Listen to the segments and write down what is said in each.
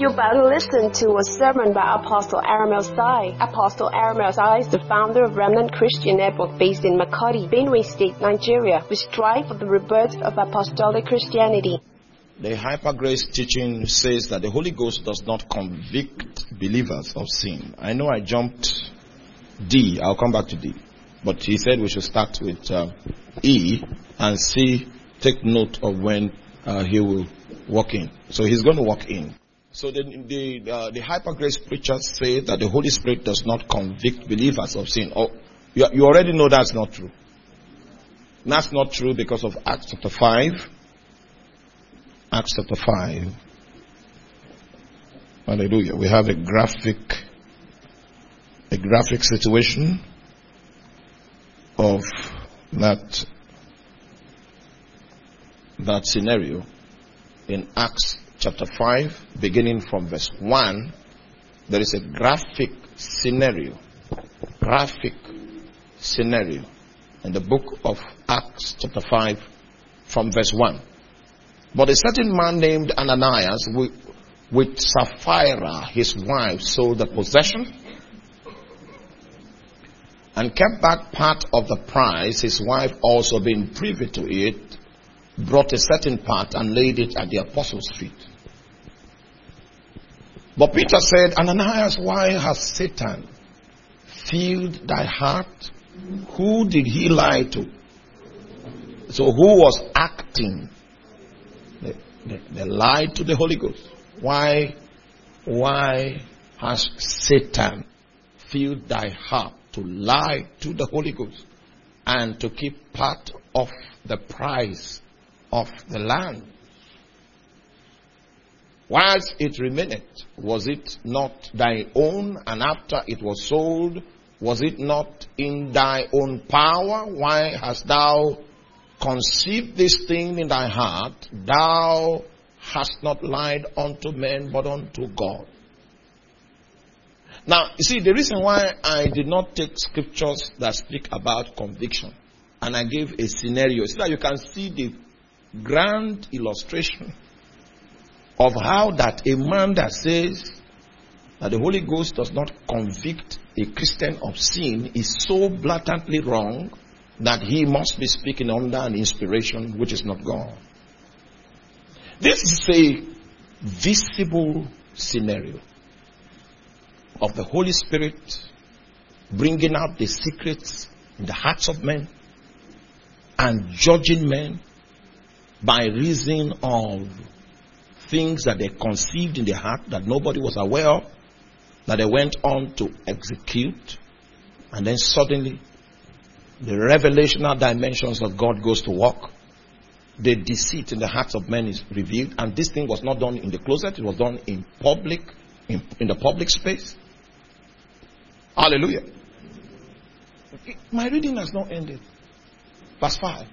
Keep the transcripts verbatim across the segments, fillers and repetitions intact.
You're about to listen to a sermon by Apostle Aramel Sai. Apostle Aramel Sai is the founder of Remnant Christian Network based in Makati, Benue State, Nigeria, which strive for the rebirth of apostolic Christianity. The Hyper Grace teaching says that the Holy Ghost does not convict believers of sin. I know I jumped D. I'll come back to D. But he said we should start with uh, E and see, take note of when uh, he will walk in. So he's going to walk in. So the the, uh, the Hyper Grace preachers say that the Holy Spirit does not convict believers of sin. Oh, you, you already know that's not true. That's not true because of Acts chapter five. Acts chapter five. Hallelujah. We have a graphic, a graphic situation of that, that scenario in Acts chapter five, beginning from verse one. There is a graphic scenario, graphic scenario in the book of Acts chapter five from verse one. But a certain man named Ananias with, with Sapphira, his wife, sold the possession and kept back part of the price, his wife also being privy to it, brought a certain part and laid it at the apostles' feet. But Peter said, Ananias, why has Satan filled thy heart? Who did he lie to? So who was acting? They, they, they lied to the Holy Ghost. Why, why has Satan filled thy heart to lie to the Holy Ghost and to keep part of the price of the land? Whilst it remaineth, was it not thy own? And after it was sold, was it not in thy own power? Why hast thou conceived this thing in thy heart? Thou hast not lied unto men, but unto God. Now, you see, the reason why I did not take scriptures that speak about conviction, and I gave a scenario, so that you can see the grand illustration of how that a man that says that the Holy Ghost does not convict a Christian of sin is so blatantly wrong that he must be speaking under an inspiration which is not God. This is a visible scenario of the Holy Spirit bringing out the secrets in the hearts of men and judging men by reason of things that they conceived in their heart that nobody was aware of, that they went on to execute, and then suddenly the revelational dimensions of God goes to work. The deceit in the hearts of men is revealed, and this thing was not done in the closet, it was done in public, in, in the public space. Hallelujah. My reading has not ended. Verse five.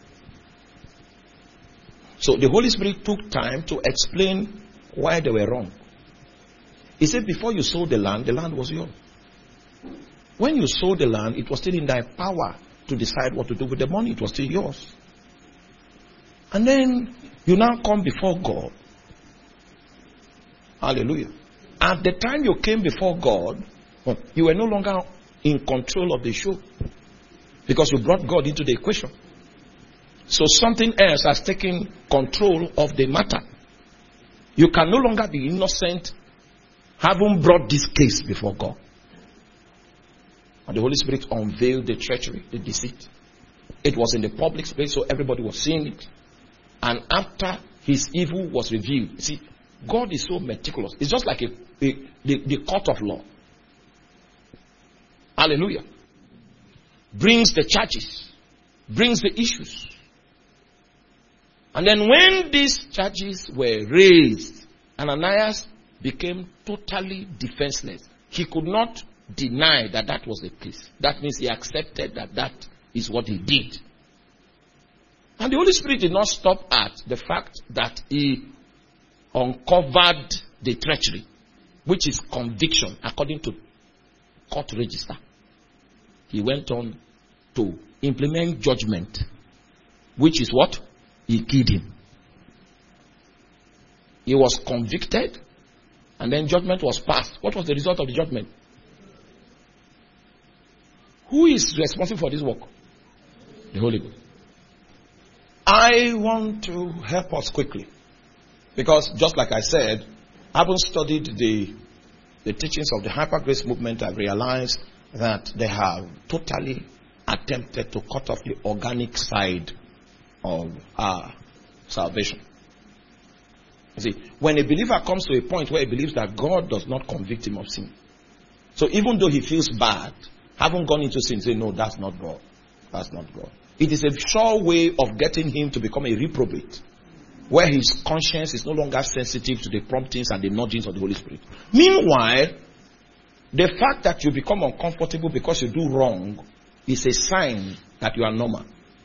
So the Holy Spirit took time to explain why they were wrong. He said, before you sold the land, the land was yours. When you sold the land, it was still in thy power to decide what to do with the money. It was still yours. And then you now come before God. Hallelujah. At the time you came before God, you were no longer in control of the show, because you brought God into the equation. So something else has taken control of the matter. You can no longer be innocent having brought this case before God. And the Holy Spirit unveiled the treachery, the deceit. It was in the public space, so everybody was seeing it. And after his evil was revealed, see, God is so meticulous. It's just like a, a, the, the court of law. Hallelujah. Brings the charges, brings the issues. And then when these charges were raised, Ananias became totally defenseless. He could not deny that that was the case. That means he accepted that that is what he did. And the Holy Spirit did not stop at the fact that he uncovered the treachery, which is conviction according to court register. He went on to implement judgment, which is what? He killed him. He was convicted And then judgment was passed. What was the result of the judgment? Who is responsible for this work? The Holy Ghost. I want to help us quickly. Because just like I said, having studied the, the teachings of the Hyper Grace movement, I've realized that they have totally attempted to cut off the organic side of our salvation. You see, when a believer comes to a point where he believes that God does not convict him of sin, so even though he feels bad, having gone into sin, say, no, that's not God. That's not God. It is a sure way of getting him to become a reprobate, where his conscience is no longer sensitive to the promptings and the nudgings of the Holy Spirit. Meanwhile, the fact that you become uncomfortable because you do wrong is a sign that you are normal.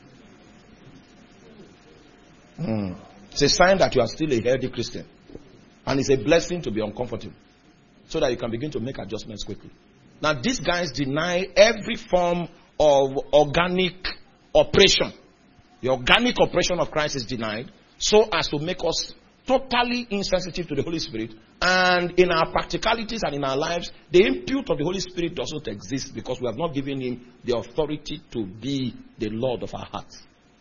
Mm. It's a sign that you are still a healthy Christian. And it's a blessing to be uncomfortable, so that you can begin to make adjustments quickly. Now, these guys deny every form of organic operation. The organic operation of Christ is denied, so as to make us totally insensitive to the Holy Spirit. And in our practicalities and in our lives, the input of the Holy Spirit doesn't exist because we have not given him the authority to be the Lord of our hearts.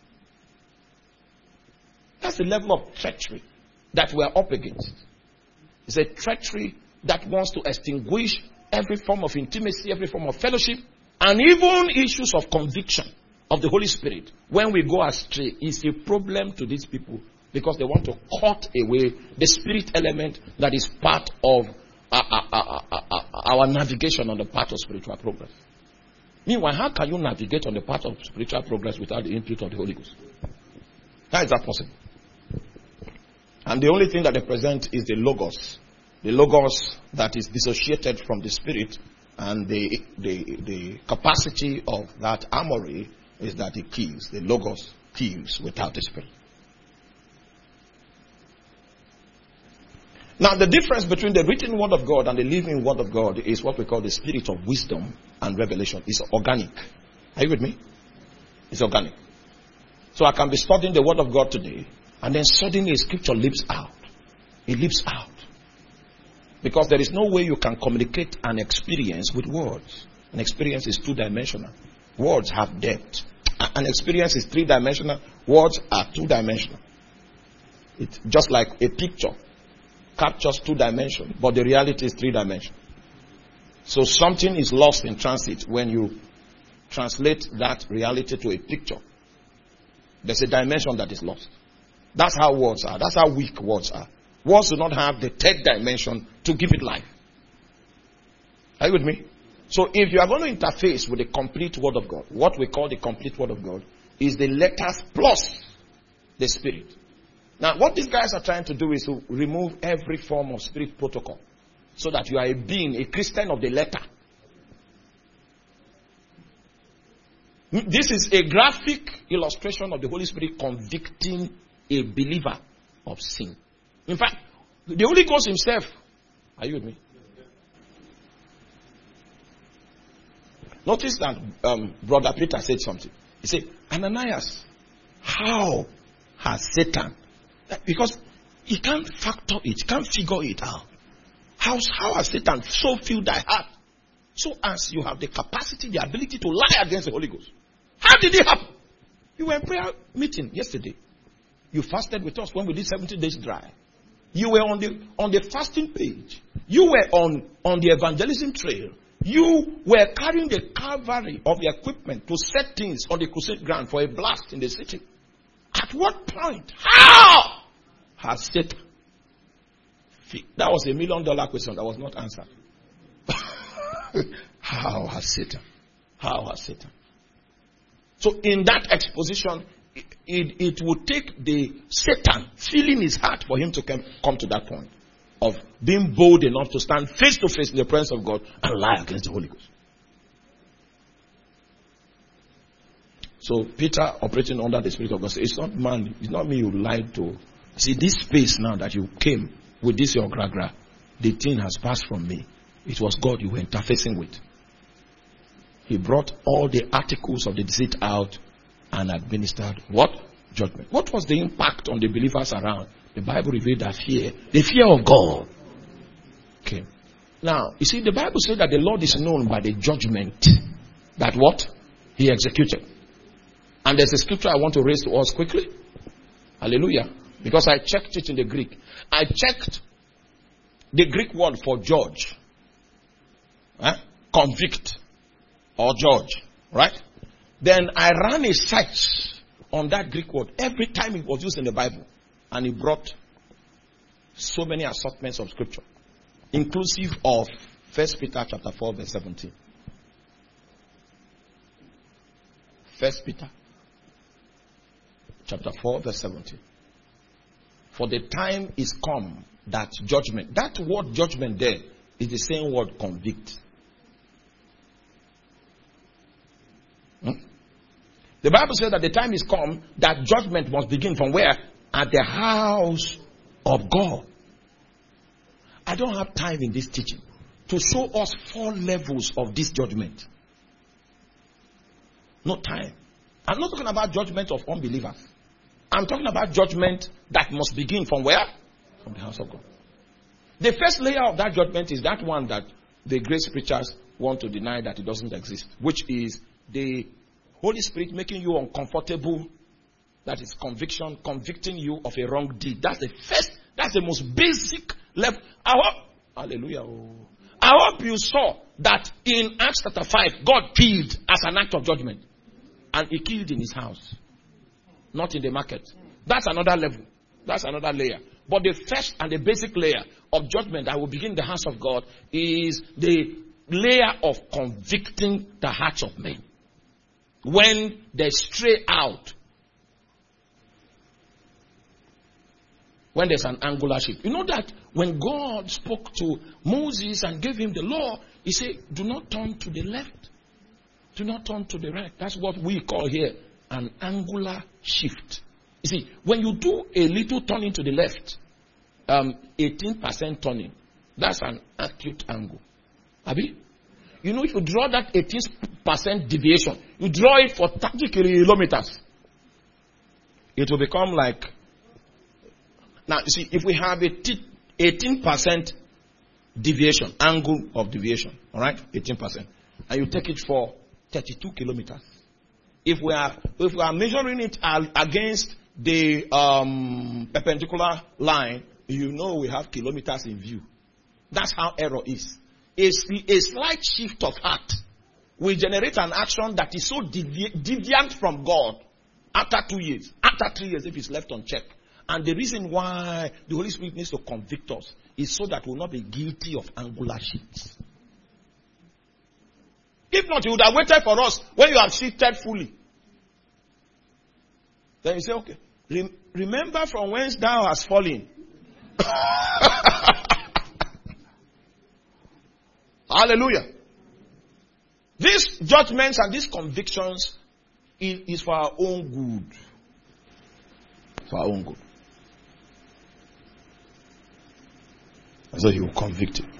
That's the level of treachery that we are up against. It's a treachery that wants to extinguish every form of intimacy, every form of fellowship, and even issues of conviction of the Holy Spirit. When we go astray, is a problem to these people because they want to cut away the spirit element that is part of our, our, our, our navigation on the path of spiritual progress. Meanwhile, how can you navigate on the path of spiritual progress without the input of the Holy Ghost? How is that possible? And the only thing that they present is the Logos. The Logos that is dissociated from the Spirit, and the, the, the capacity of that armory is that it kills. The Logos kills without the Spirit. Now, the difference between the written Word of God and the living Word of God is what we call the spirit of wisdom and revelation. It's organic. Are you with me? It's organic. So I can be studying the Word of God today, and then suddenly a scripture leaps out. It leaps out. Because there is no way you can communicate an experience with words. An experience is two-dimensional. Words have depth. An experience is three-dimensional. Words are two-dimensional. It's just like a picture captures two dimensions, but the reality is three dimensional. So something is lost in transit when you translate that reality to a picture. There's a dimension that is lost. That's how words are. That's how weak words are. Words do not have the third dimension to give it life. Are you with me? So if you are going to interface with the complete Word of God, what we call the complete Word of God is the letters plus the Spirit. Now, what these guys are trying to do is to remove every form of spirit protocol, so that you are a being, a Christian of the letter. This is a graphic illustration of the Holy Spirit convicting a believer of sin. In fact, the Holy Ghost himself, are you with me? Notice that um, Brother Peter said something. He said, Ananias, how has Satan... Because he can't factor it, he can't figure it out. How, how has Satan so filled thy heart, so as you have the capacity, the ability to lie against the Holy Ghost? How did it happen? You were in prayer meeting yesterday. You fasted with us when we did seventy days dry. You were on the on the fasting page. You were on, on the evangelism trail. You were carrying the cavalry of the equipment to set things on the crusade ground for a blast in the city. At what point? How has Satan? That was a million dollar question that was not answered. How has Satan? How has Satan? So in that exposition, it, it, it would take the Satan feeling his heart for him to come, come to that point of being bold enough to stand face to face in the presence of God and lie against the Holy Ghost. So Peter, operating under the Spirit of God, says, it's not man, it's not me you lied to. See, this space now that you came with this your gra-gra, the thing has passed from me. It was God you were interfacing with. He brought all the articles of the deceit out and administered what? Judgment. What was the impact on the believers around? The Bible revealed that fear. The fear of God. Okay. Now, you see, the Bible says that the Lord is known by the judgment that what? He executed. And there's a scripture I want to raise to us quickly. Hallelujah. Because I checked it in the Greek. I checked the Greek word for judge. Huh? Convict or judge. Right? Then I ran a search on that Greek word every time it was used in the Bible. And it brought so many assortments of scripture, inclusive of First Peter chapter four verse seventeen. First Peter chapter four verse seventeen. For the time is come that judgment. That word judgment there is the same word convict. Hmm? The Bible says that the time is come that judgment must begin from where? At the house of God. I don't have time in this teaching to show us four levels of this judgment. No time. I'm not talking about judgment of unbelievers. I'm talking about judgment that must begin from where? From the house of God. The first layer of that judgment is that one that the grace preachers want to deny that it doesn't exist, which is the Holy Spirit making you uncomfortable. That is conviction, convicting you of a wrong deed. That's the first, that's the most basic level. I hope, hallelujah. I hope you saw that in Acts chapter five, God killed as an act of judgment. And he killed in his house, not in the market. That's another level. That's another layer. But the first and the basic layer of judgment that will begin in the house of God is the layer of convicting the hearts of men. When they stray out, when there's an angular shift. You know that when God spoke to Moses and gave him the law, he said, do not turn to the left. Do not turn to the right. That's what we call here an angular shift. You see, when you do a little turning to the left, um, eighteen percent turning, that's an acute angle. Abi? You know, if you draw that eighteen percent deviation, you draw it for thirty kilometers, it will become like. Now, you see, if we have a eighteen percent deviation, angle of deviation, all right, eighteen percent, and you take it for thirty-two kilometers. If we are, if we are measuring it against the um, perpendicular line, you know we have kilometers in view. That's how error is. A, a slight shift of heart will generate an action that is so devi- deviant from God after two years, after three years if it's left unchecked. And the reason why the Holy Spirit needs to convict us is so that we will not be guilty of angular shifts. If not, he would have waited for us when you have shifted fully. Then you say, okay, rem- remember from whence thou hast fallen. Hallelujah. These judgments and these convictions is, is for our own good. For our own good. And so he will convict you.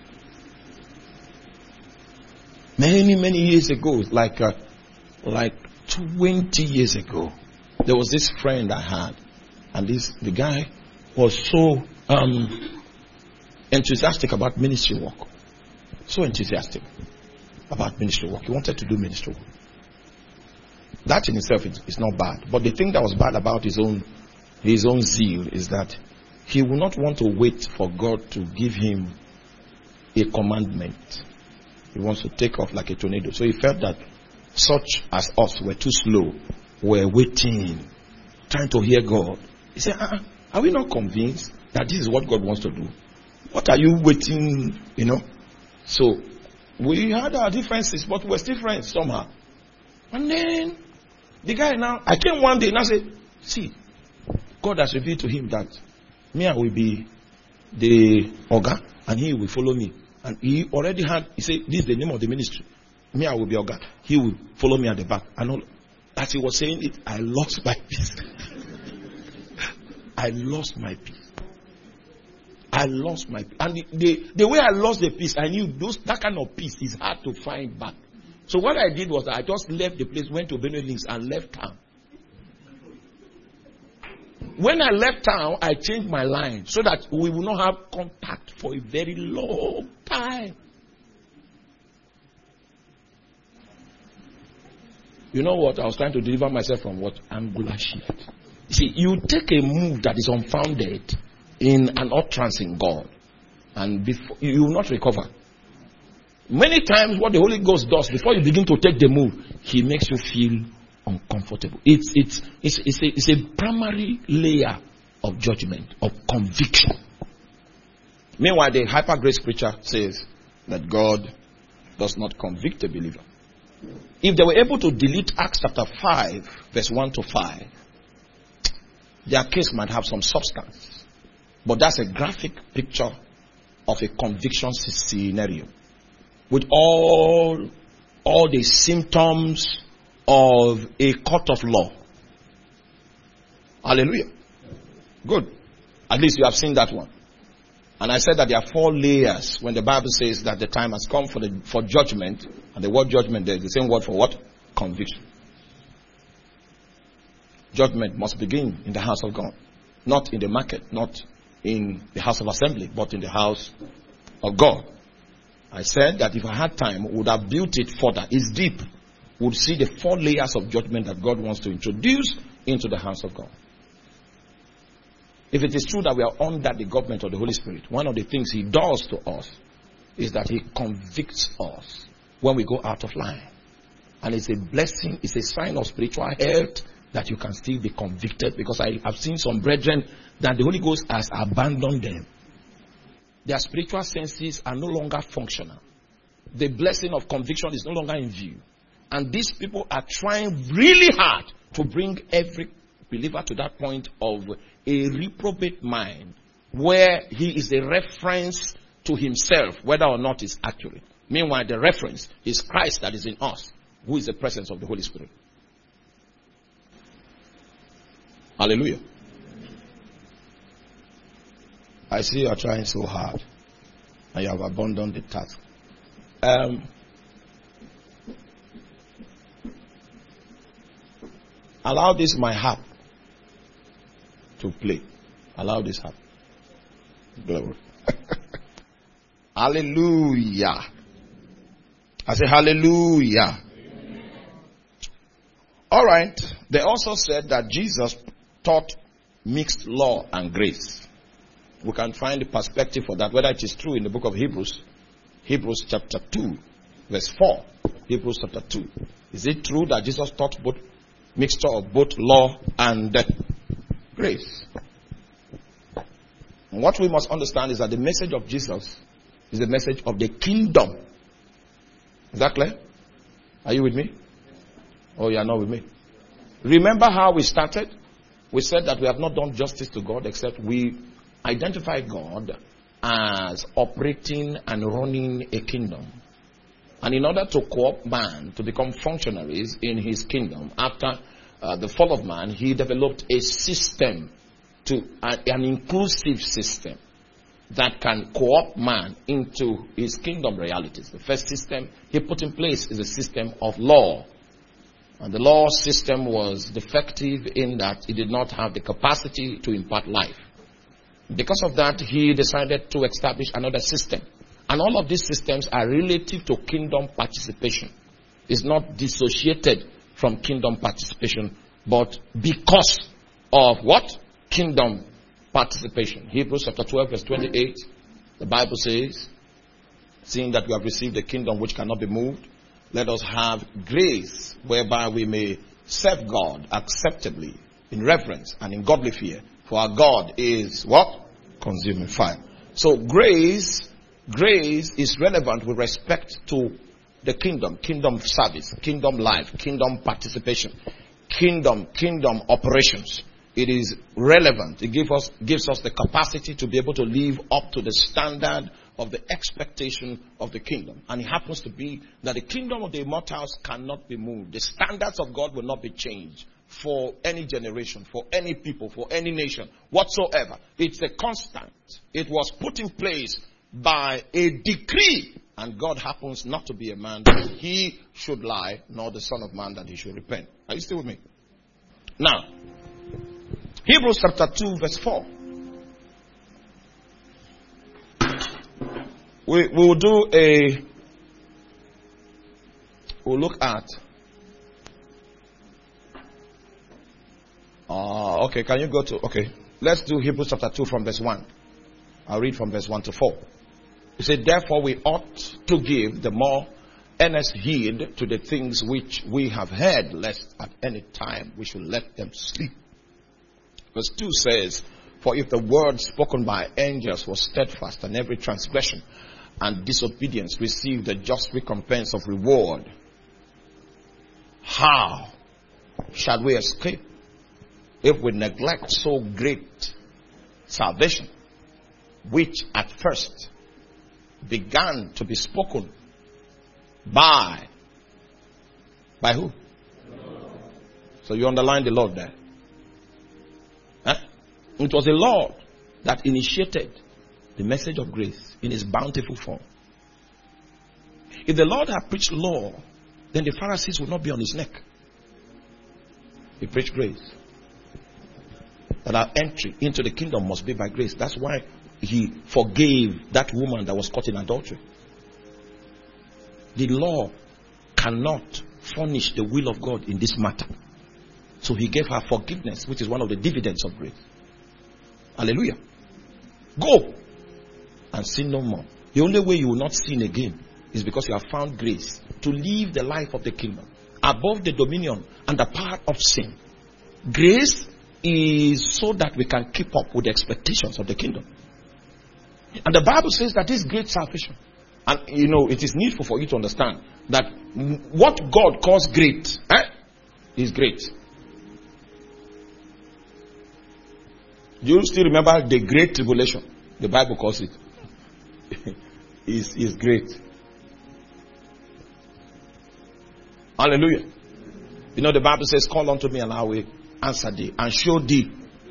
Many, many years ago, like uh, like twenty years ago, there was this friend I had, and this the guy was so um, enthusiastic about ministry work, so enthusiastic about ministry work. He wanted to do ministry work. That in itself is, is not bad, but the thing that was bad about his own his own zeal is that he would not want to wait for God to give him a commandment. He wants to take off like a tornado. So he felt that such as us were too slow. We're waiting, trying to hear God. He said, uh-uh, are we not convinced that this is what God wants to do? What are you waiting, you know? So we had our differences, but we're still friends somehow. And then the guy now, I came one day and I said, see, God has revealed to him that me I will be the Oga and he will follow me. And he already had, he said, this is the name of the ministry. Me, I will be Oga. He will follow me at the back. And all, as he was saying it, I lost my peace. I lost my peace. I lost my peace. And the, the, the way I lost the peace, I knew those that kind of peace is hard to find back. So what I did was I just left the place, went to Benue Links and left town. when I left town, I changed my line so that we will not have contact for a very long time. You know what? I was trying to deliver myself from what? Angular shift. You see, you take a move that is unfounded in an utterance in God, and before, you will not recover. Many times what the Holy Ghost does before you begin to take the move, He makes you feel uncomfortable. It's, it's, it's, it's, a, it's a primary layer of judgment, of conviction. Meanwhile, the hyper grace preacher says that God does not convict a believer. If they were able to delete Acts chapter five, verse one to five, their case might have some substance. But that's a graphic picture of a conviction scenario, with all, all the symptoms of a court of law. Hallelujah. Good. At least you have seen that one. And I said that there are four layers when the Bible says that the time has come for the for judgment. And the word judgment there is the same word for what? Conviction. Judgment must begin in the house of God. Not in the market, not in the house of assembly, but in the house of God. I said that if I had time, we would have built it further. It's deep. We would see the four layers of judgment that God wants to introduce into the house of God. If it is true that we are under the government of the Holy Spirit, one of the things He does to us is that He convicts us when we go out of line. And it's a blessing, it's a sign of spiritual health that you can still be convicted, because I have seen some brethren that the Holy Ghost has abandoned them. Their spiritual senses are no longer functional. The blessing of conviction is no longer in view. And these people are trying really hard to bring every believer to that point of a reprobate mind, where he is a reference to himself, whether or not it's accurate. Meanwhile, the reference is Christ that is in us, who is the presence of the Holy Spirit. Hallelujah. I see you are trying so hard, and you have abandoned the task. Um, allow this my harp to play. Allow this harp. Glory. Hallelujah. I say hallelujah. Amen. All right. They also said that Jesus taught mixed law and grace. We can find the perspective for that, whether it is true in the book of Hebrews. Hebrews chapter two, verse four. Hebrews chapter two. Is it true that Jesus taught both mixture of both law and grace? And what we must understand is that the message of Jesus is the message of the kingdom. Is that clear? Are you with me? Oh, you are not with me. Remember how we started? We said that we have not done justice to God, except we identify God as operating and running a kingdom. And in order to co-opt man to become functionaries in his kingdom, after uh, the fall of man, he developed a system, to uh, an inclusive system that can co-opt man into his kingdom realities. The first system he put in place is a system of law. And the law system was defective in that it did not have the capacity to impart life. Because of that, he decided to establish another system. And all of these systems are relative to kingdom participation. It's not dissociated from kingdom participation, but because of what? Kingdom participation. Hebrews chapter twelve, verse twenty-eight, the Bible says, seeing that we have received a kingdom which cannot be moved, let us have grace whereby we may serve God acceptably, in reverence and in godly fear. For our God is what? Consuming fire. So grace, grace is relevant with respect to the kingdom, kingdom service, kingdom life, kingdom participation, kingdom, kingdom operations. It is relevant. It gives us, gives us the capacity to be able to live up to the standard of the expectation of the kingdom. And it happens to be that the kingdom of the immortals cannot be moved. The standards of God will not be changed for any generation, for any people, for any nation, whatsoever. It's a constant. It was put in place by a decree. And God happens not to be a man that he should lie, nor the son of man that he should repent. Are you still with me? Now, Hebrews chapter two, verse four. We will do a, we'll look at, uh, okay, can you go to, okay, let's do Hebrews chapter two from verse one. I'll read from verse one to four. He said, therefore we ought to give the more earnest heed to the things which we have heard, lest at any time we should let them sleep. Verse two says, for if the word spoken by angels was steadfast, and every transgression and disobedience received the just recompense of reward, how shall we escape if we neglect so great salvation, which at first began to be spoken by, by who? So you underline the Lord there. Huh? It was the Lord that initiated the message of grace in his bountiful form. If the Lord had preached law, then the Pharisees would not be on his neck. He preached grace. That our entry into the kingdom must be by grace. That's why he forgave that woman that was caught in adultery. The law cannot furnish the will of God in this matter. So he gave her forgiveness, which is one of the dividends of grace. Hallelujah. Go and sin no more. The only way you will not sin again is because you have found grace to live the life of the kingdom above the dominion and the power of sin. Grace is so that we can keep up with the expectations of the kingdom. And the Bible says that this great salvation, and you know, it is needful for you to understand that what God calls great eh, is great. You still remember the great tribulation? The Bible calls it. is is great. Hallelujah. You know, the Bible says, call unto me and I will answer thee and show thee.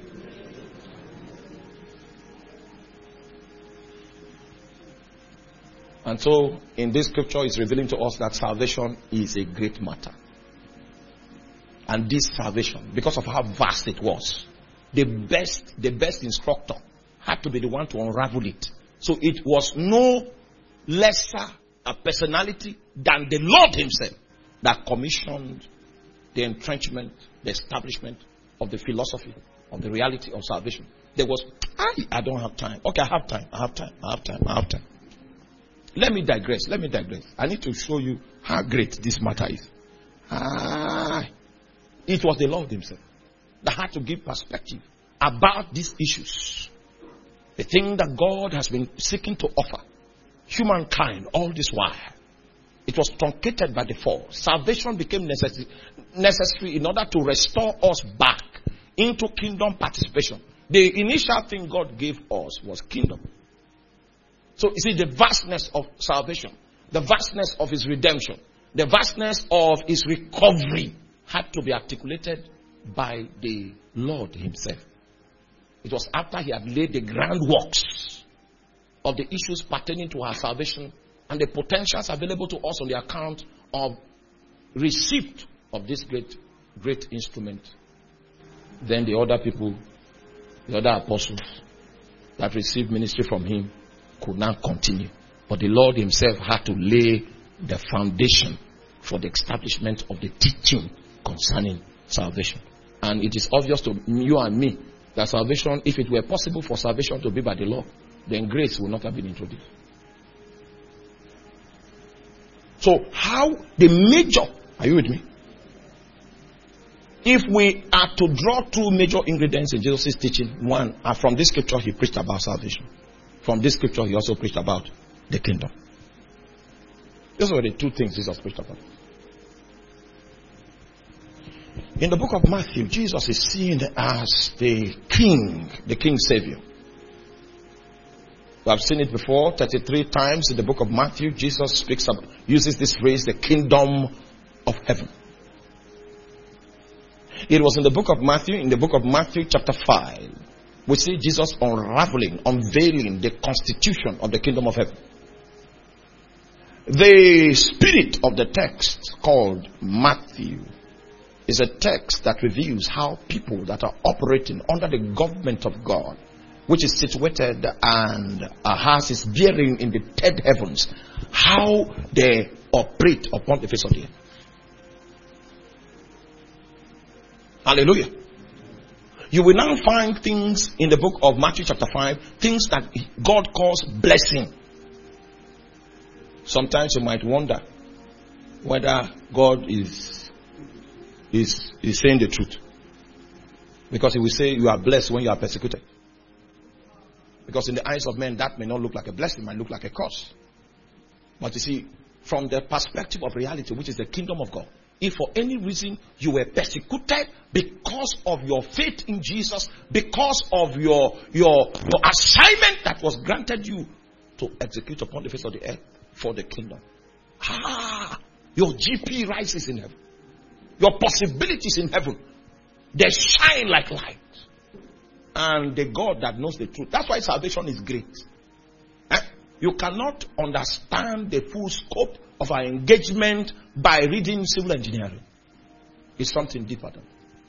And so, in this scripture, it's revealing to us that salvation is a great matter. And this salvation, because of how vast it was, the best, the best instructor had to be the one to unravel it. So it was no lesser a personality than the Lord himself that commissioned the entrenchment, the establishment of the philosophy, of the reality of salvation. There was, I, I don't have time. Okay, I have time, I have time, I have time, I have time. Let me digress, let me digress. I need to show you how great this matter is. Ah, it was the Lord himself that had to give perspective about these issues. The thing that God has been seeking to offer humankind all this while. It was truncated by the fall. Salvation became necessary, necessary in order to restore us back into kingdom participation. The initial thing God gave us was kingdom. So you see, the vastness of salvation, the vastness of his redemption, the vastness of his recovery had to be articulated by the Lord himself. It was after he had laid the groundworks of the issues pertaining to our salvation and the potentials available to us on the account of receipt of this great, great instrument. Then the other people, the other apostles that received ministry from him could not continue. But the Lord himself had to lay the foundation for the establishment of the teaching concerning salvation. And it is obvious to you and me that salvation, if it were possible for salvation to be by the law, then grace would not have been introduced. So how the major, are you with me? If we are to draw two major ingredients in Jesus' teaching, one, and from this scripture he preached about salvation. From this scripture he also preached about the kingdom. Those were the two things Jesus preached about. In the book of Matthew, Jesus is seen as the king, the king savior. We have seen it before, thirty-three times in the book of Matthew. Jesus speaks up, uses this phrase, the kingdom of heaven. It was in the book of Matthew, in the book of Matthew chapter five, we see Jesus unraveling, unveiling the constitution of the kingdom of heaven. The spirit of the text called Matthew is a text that reveals how people that are operating under the government of God, which is situated and uh, has its bearing in the third heavens, how they operate upon the face of the earth. Hallelujah. You will now find things in the book of Matthew chapter five, things that God calls blessing. Sometimes you might wonder whether God is, is, is saying the truth. Because he will say you are blessed when you are persecuted. Because in the eyes of men, that may not look like a blessing, it might look like a curse. But you see, from the perspective of reality, which is the kingdom of God, if for any reason you were persecuted because of your faith in Jesus, because of your, your, your assignment that was granted you to execute upon the face of the earth for the kingdom, ah, your G P rises in heaven. Your possibilities in heaven, they shine like light. And the God that knows the truth. That's why salvation is great. Eh? You cannot understand the full scope of our engagement by reading civil engineering. It's something deeper than that.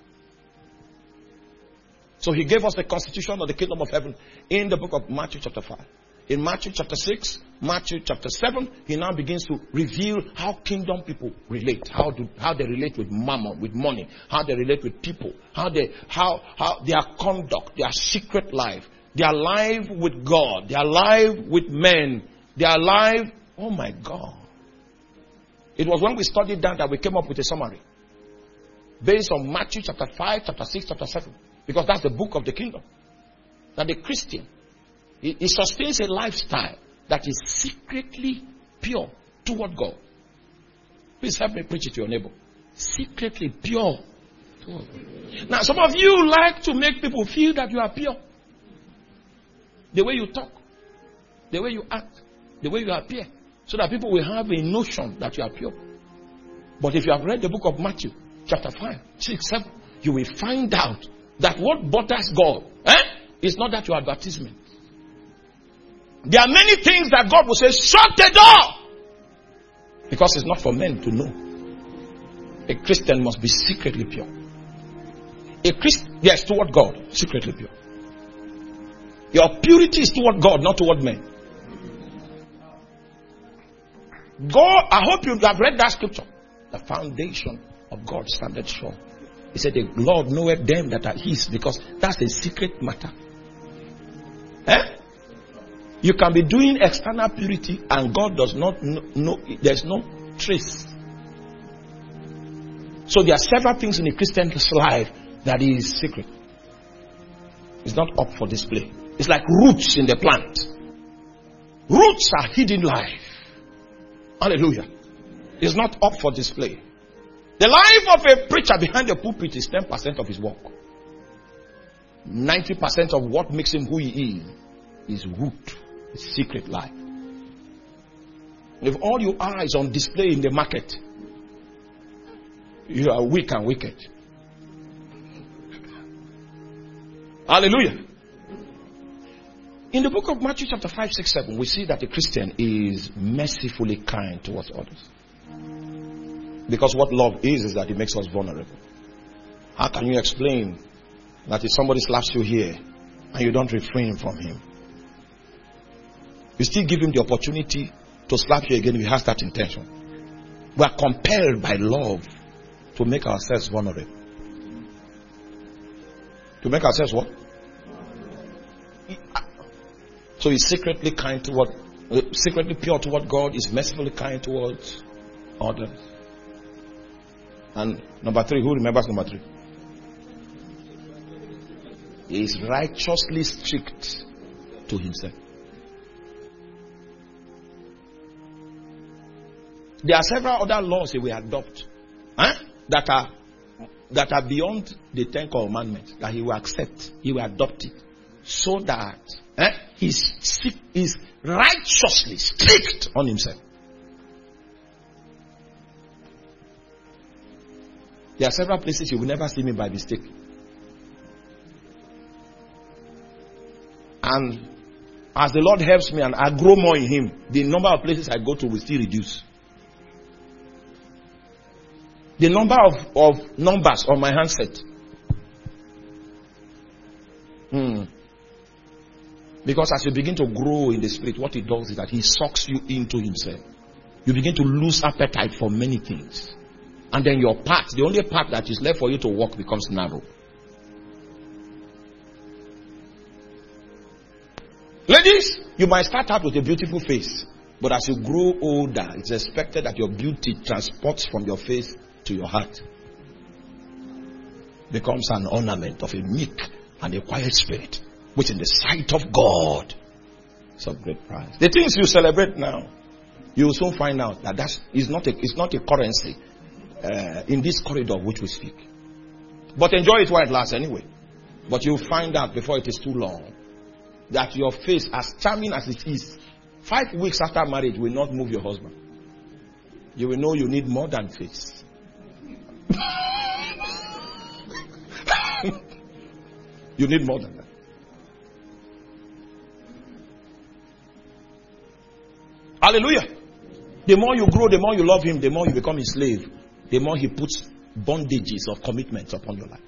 So he gave us the constitution of the kingdom of heaven in the book of Matthew chapter five. In Matthew chapter six, Matthew chapter seven, he now begins to reveal how kingdom people relate, how do how they relate with mammon, with money, how they relate with people, how they how how their conduct, their secret life, their life with God, their life with men, their life. Oh my God! It was when we studied that that we came up with a summary based on Matthew chapter five, chapter six, chapter seven, because that's the book of the kingdom. That the Christian, He, he sustains a lifestyle that is secretly pure toward God. Please help me preach it to your neighbor. Secretly pure toward God. Now, some of you like to make people feel that you are pure. The way you talk, the way you act, the way you appear, so that people will have a notion that you are pure. But if you have read the book of Matthew, chapter five, six, seven, you will find out that what bothers God eh, is not that your advertisement. There are many things that God will say, shut the door! Because it's not for men to know. A Christian must be secretly pure. A Christian, yes, toward God, secretly pure. Your purity is toward God, not toward men. God, I hope you have read that scripture. The foundation of God standeth sure. He said, the Lord knoweth them that are his, because that's a secret matter. Eh? You can be doing external purity and God does not know, know, there's no trace. So there are several things in a Christian's life that is secret. It's not up for display. It's like roots in the plant. Roots are hidden life. Hallelujah. It's not up for display. The life of a preacher behind the pulpit is ten percent of his work. ninety percent of what makes him who he is is root. Secret life. If all you are is on display in the market, you are weak and wicked. Hallelujah. In the book of Matthew chapter five, six, seven, we see that the Christian is mercifully kind towards others. Because what love is, is that it makes us vulnerable. How can you explain that if somebody slaps you here and you don't refrain from him, you still give him the opportunity to slap you again if he has that intention? We are compelled by love to make ourselves vulnerable. To make ourselves what? So he's secretly kind toward, uh, secretly pure toward God, is mercifully kind towards others. And number three, who remembers number three? He is righteously strict to himself. There are several other laws he will adopt eh, that are that are beyond the Ten Commandments that he will accept. He will adopt it so that eh, he's, he's righteously strict on himself. There are several places you will never see me by mistake. And as the Lord helps me and I grow more in him, the number of places I go to will still reduce. The number of, of numbers on my handset. Hmm. Because as you begin to grow in the spirit, what it does is that he sucks you into himself. You begin to lose appetite for many things. And then your path, the only path that is left for you to walk, becomes narrow. Ladies, you might start out with a beautiful face. But as you grow older, it's expected that your beauty transports from your face to your heart. Becomes an ornament of a meek and a quiet spirit, which in the sight of God is of great price. The things you celebrate now, you will soon find out that that is not a, it's not a currency uh, in this corridor which we speak. But enjoy it while it lasts anyway. But you'll find out before it is too long that your face, as charming as it is, five weeks after marriage will not move your husband. You will know you need more than face. You need more than that. Hallelujah. The more you grow, the more you love him, the more you become his slave, the more he puts bondages of commitments upon your life.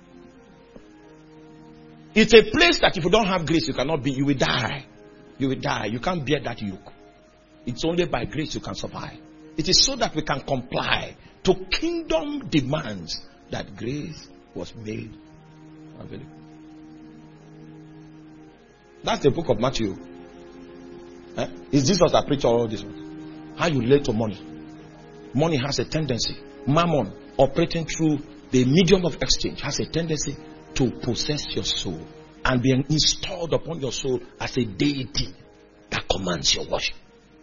It's a place that if you don't have grace, you cannot be, you will die. You will die. You can't bear that yoke. It's only by grace you can survive. It is so that we can comply to kingdom demands that grace was made available. That's the book of Matthew. Eh? It's Jesus that preached all this. How you relate to money. Money has a tendency. Mammon, operating through the medium of exchange, has a tendency to possess your soul and be installed upon your soul as a deity that commands your worship.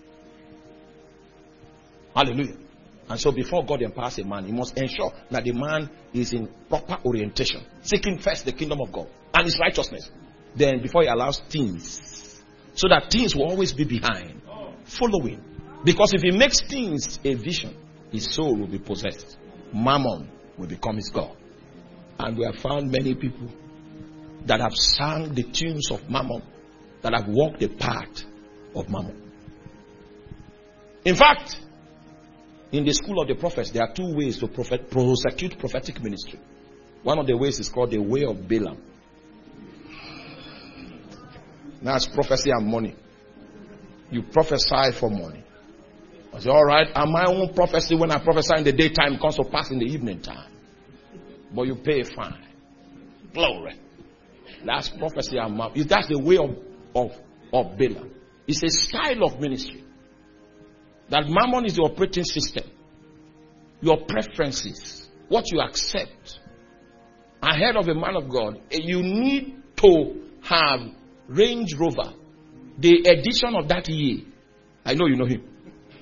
Hallelujah. And so before God empowers a man, he must ensure that the man is in proper orientation, seeking first the kingdom of God and his righteousness. Then before he allows things, so that things will always be behind, following. Because if he makes things a vision, his soul will be possessed. Mammon will become his God. And we have found many people that have sung the tunes of Mammon, that have walked the path of Mammon. In fact, in the school of the prophets, there are two ways to prophet, prosecute prophetic ministry. One of the ways is called the way of Balaam. That's prophecy and money. You prophesy for money. I say, all right, and my own prophecy when I prophesy in the daytime comes to pass in the evening time. But you pay a fine. Glory. That's prophecy and money. That's the way of, of, of Balaam. It's a style of ministry. That Mammon is the operating system. Your preferences. What you accept. Ahead of a man of God, you need to have Range Rover. The edition of that year. I know you know him.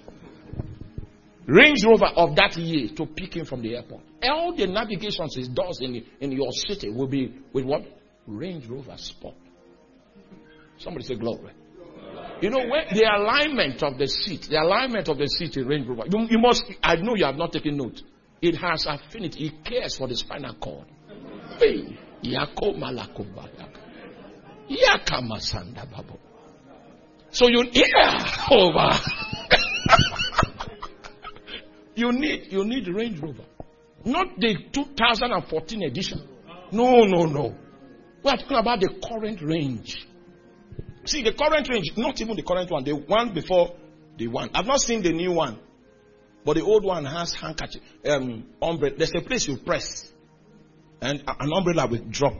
Range Rover of that year to pick him from the airport. All the navigations he does in, in your city will be with what? Range Rover Sport. Somebody say glory. You know, when the alignment of the seat, the alignment of the seat in Range Rover, you, you must, I know you have not taken note. It has affinity. It cares for the spinal cord. Hey, so you, yeah, over. you need, you need Range Rover. Not the two thousand fourteen edition. No, no, no. We are talking about the current range. See, the current range, not even the current one, the one before the one. I've not seen the new one. But the old one has handkerchief, um, umbrella. There's a place you press. And an umbrella will drop.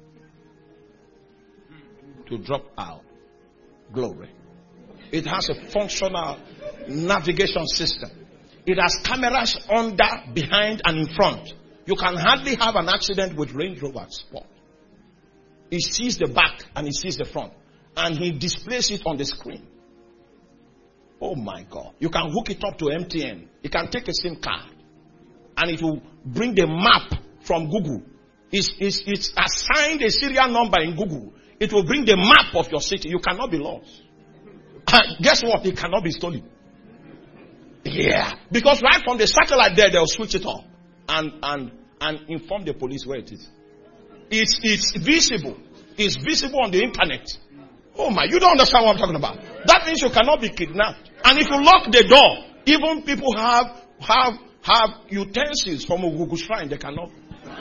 To drop out. Glory. It has a functional navigation system. It has cameras under, behind, and in front. You can hardly have an accident with Range Rover Sport. He sees the back and he sees the front. And he displays it on the screen. Oh my God. You can hook it up to M T N. You can take a SIM card. And it will bring the map from Google. It's, it's, it's assigned a serial number in Google. It will bring the map of your city. You cannot be lost. And guess what? It cannot be stolen. Yeah. Because right from the satellite there, they'll switch it off. And, and, and inform the police where it is. It's, it's visible. It's visible on the internet. Oh my, you don't understand what I'm talking about. That means you cannot be kidnapped. And if you lock the door, even people have, have, have utensils from a Google shrine. They cannot.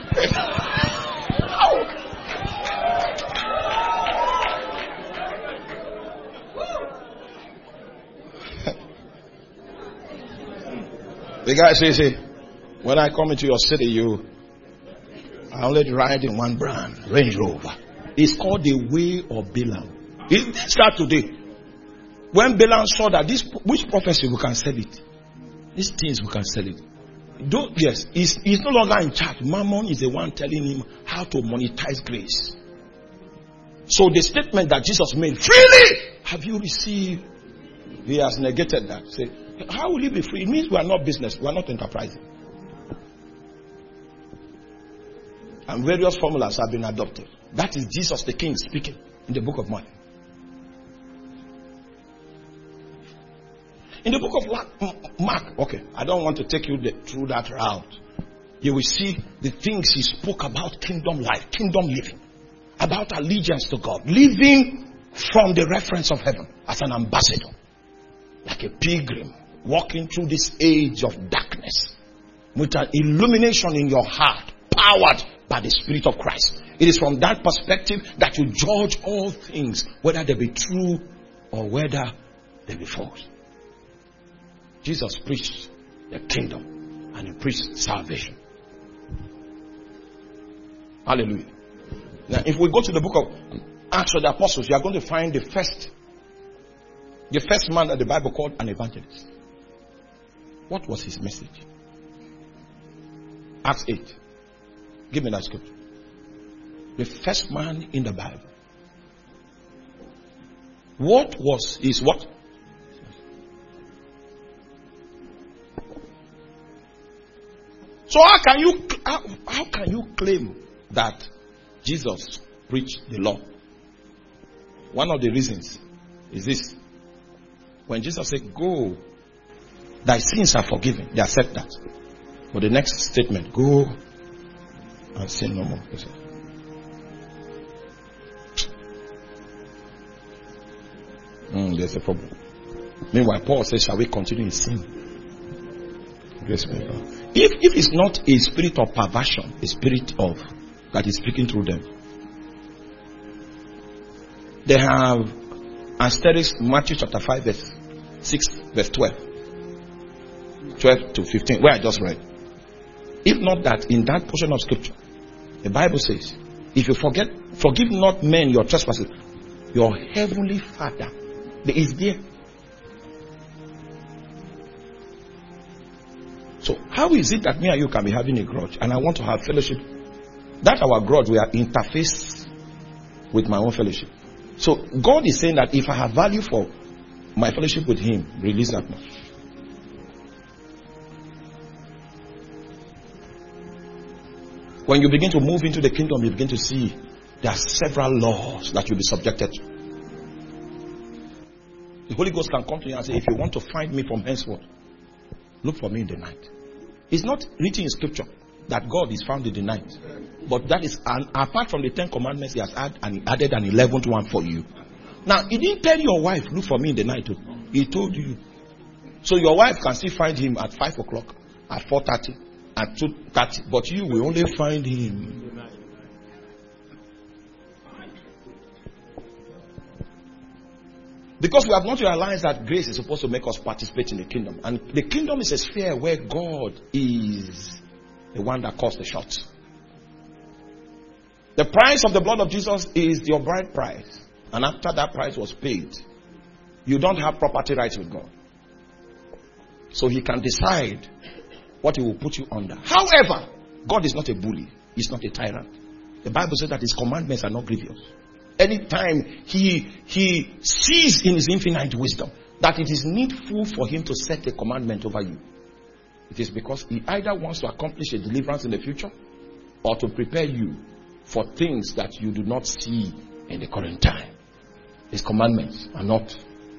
The guy says, say, when I come into your city, you, I only ride in one brand, Range Rover. It's called the way of Balaam. It starts today. When Balaam saw that this, which prophecy we can sell it? These things we can sell it. Don't, yes, he's, he's no longer in charge. Mammon is the one telling him how to monetize grace. So the statement that Jesus made, freely have you received, he has negated that. Say, how will he be free? It means we are not business, we are not enterprising. And various formulas have been adopted. That is Jesus the King speaking in the book of Mark. In the book of Mark, okay, I don't want to take you the, through that route. You will see the things he spoke about kingdom life, kingdom living, about allegiance to God, living from the reference of heaven as an ambassador, like a pilgrim, walking through this age of darkness with an illumination in your heart, powered by the Spirit of Christ. It is from that perspective that you judge all things, whether they be true or whether they be false. Jesus preached the kingdom and he preached salvation. Hallelujah. Now, if we go to the book of Acts of the Apostles, you are going to find the first, the first man that the Bible called an evangelist. What was his message? Acts eight. Give me that scripture. The first man in the Bible. What was his what? So how can you how, how can you claim that Jesus preached the law? One of the reasons is this. When Jesus said, go, thy sins are forgiven, they accept that. But the next statement, go and sin no more. Mm, there's a problem. Meanwhile, Paul says, shall we continue in sin? Grace be God. If, if it's not a spirit of perversion, a spirit of that is speaking through them, they have asterisk Matthew chapter five, verse six, verse twelve. twelve to fifteen, where I just read. If not that, in that portion of scripture, the Bible says, if you forget, forgive not men your trespasses, your heavenly Father is there. So how is it that me and you can be having a grudge and I want to have fellowship? That our grudge, we are interface with my own fellowship. So God is saying that if I have value for my fellowship with him, release that much. When you begin to move into the kingdom, you begin to see there are several laws that you'll be subjected to. The Holy Ghost can come to you and say, if you want to find me from henceforth, look for me in the night. It's not written in scripture that God is found in the night. But that is, an, apart from the Ten Commandments, he has add, and he added an eleventh one for you. Now, he didn't tell your wife, look for me in the night. He told you. So your wife can still find him at five o'clock, at four thirty, at two thirty. But you will only find him. Because we have not realized that grace is supposed to make us participate in the kingdom. And the kingdom is a sphere where God is the one that calls the shots. The price of the blood of Jesus is your bride price. And after that price was paid, you don't have property rights with God. So he can decide what he will put you under. However, God is not a bully. He's not a tyrant. The Bible says that his commandments are not grievous. Anytime he he sees in his infinite wisdom that it is needful for him to set a commandment over you, it is because he either wants to accomplish a deliverance in the future or to prepare you for things that you do not see in the current time. His commandments are not.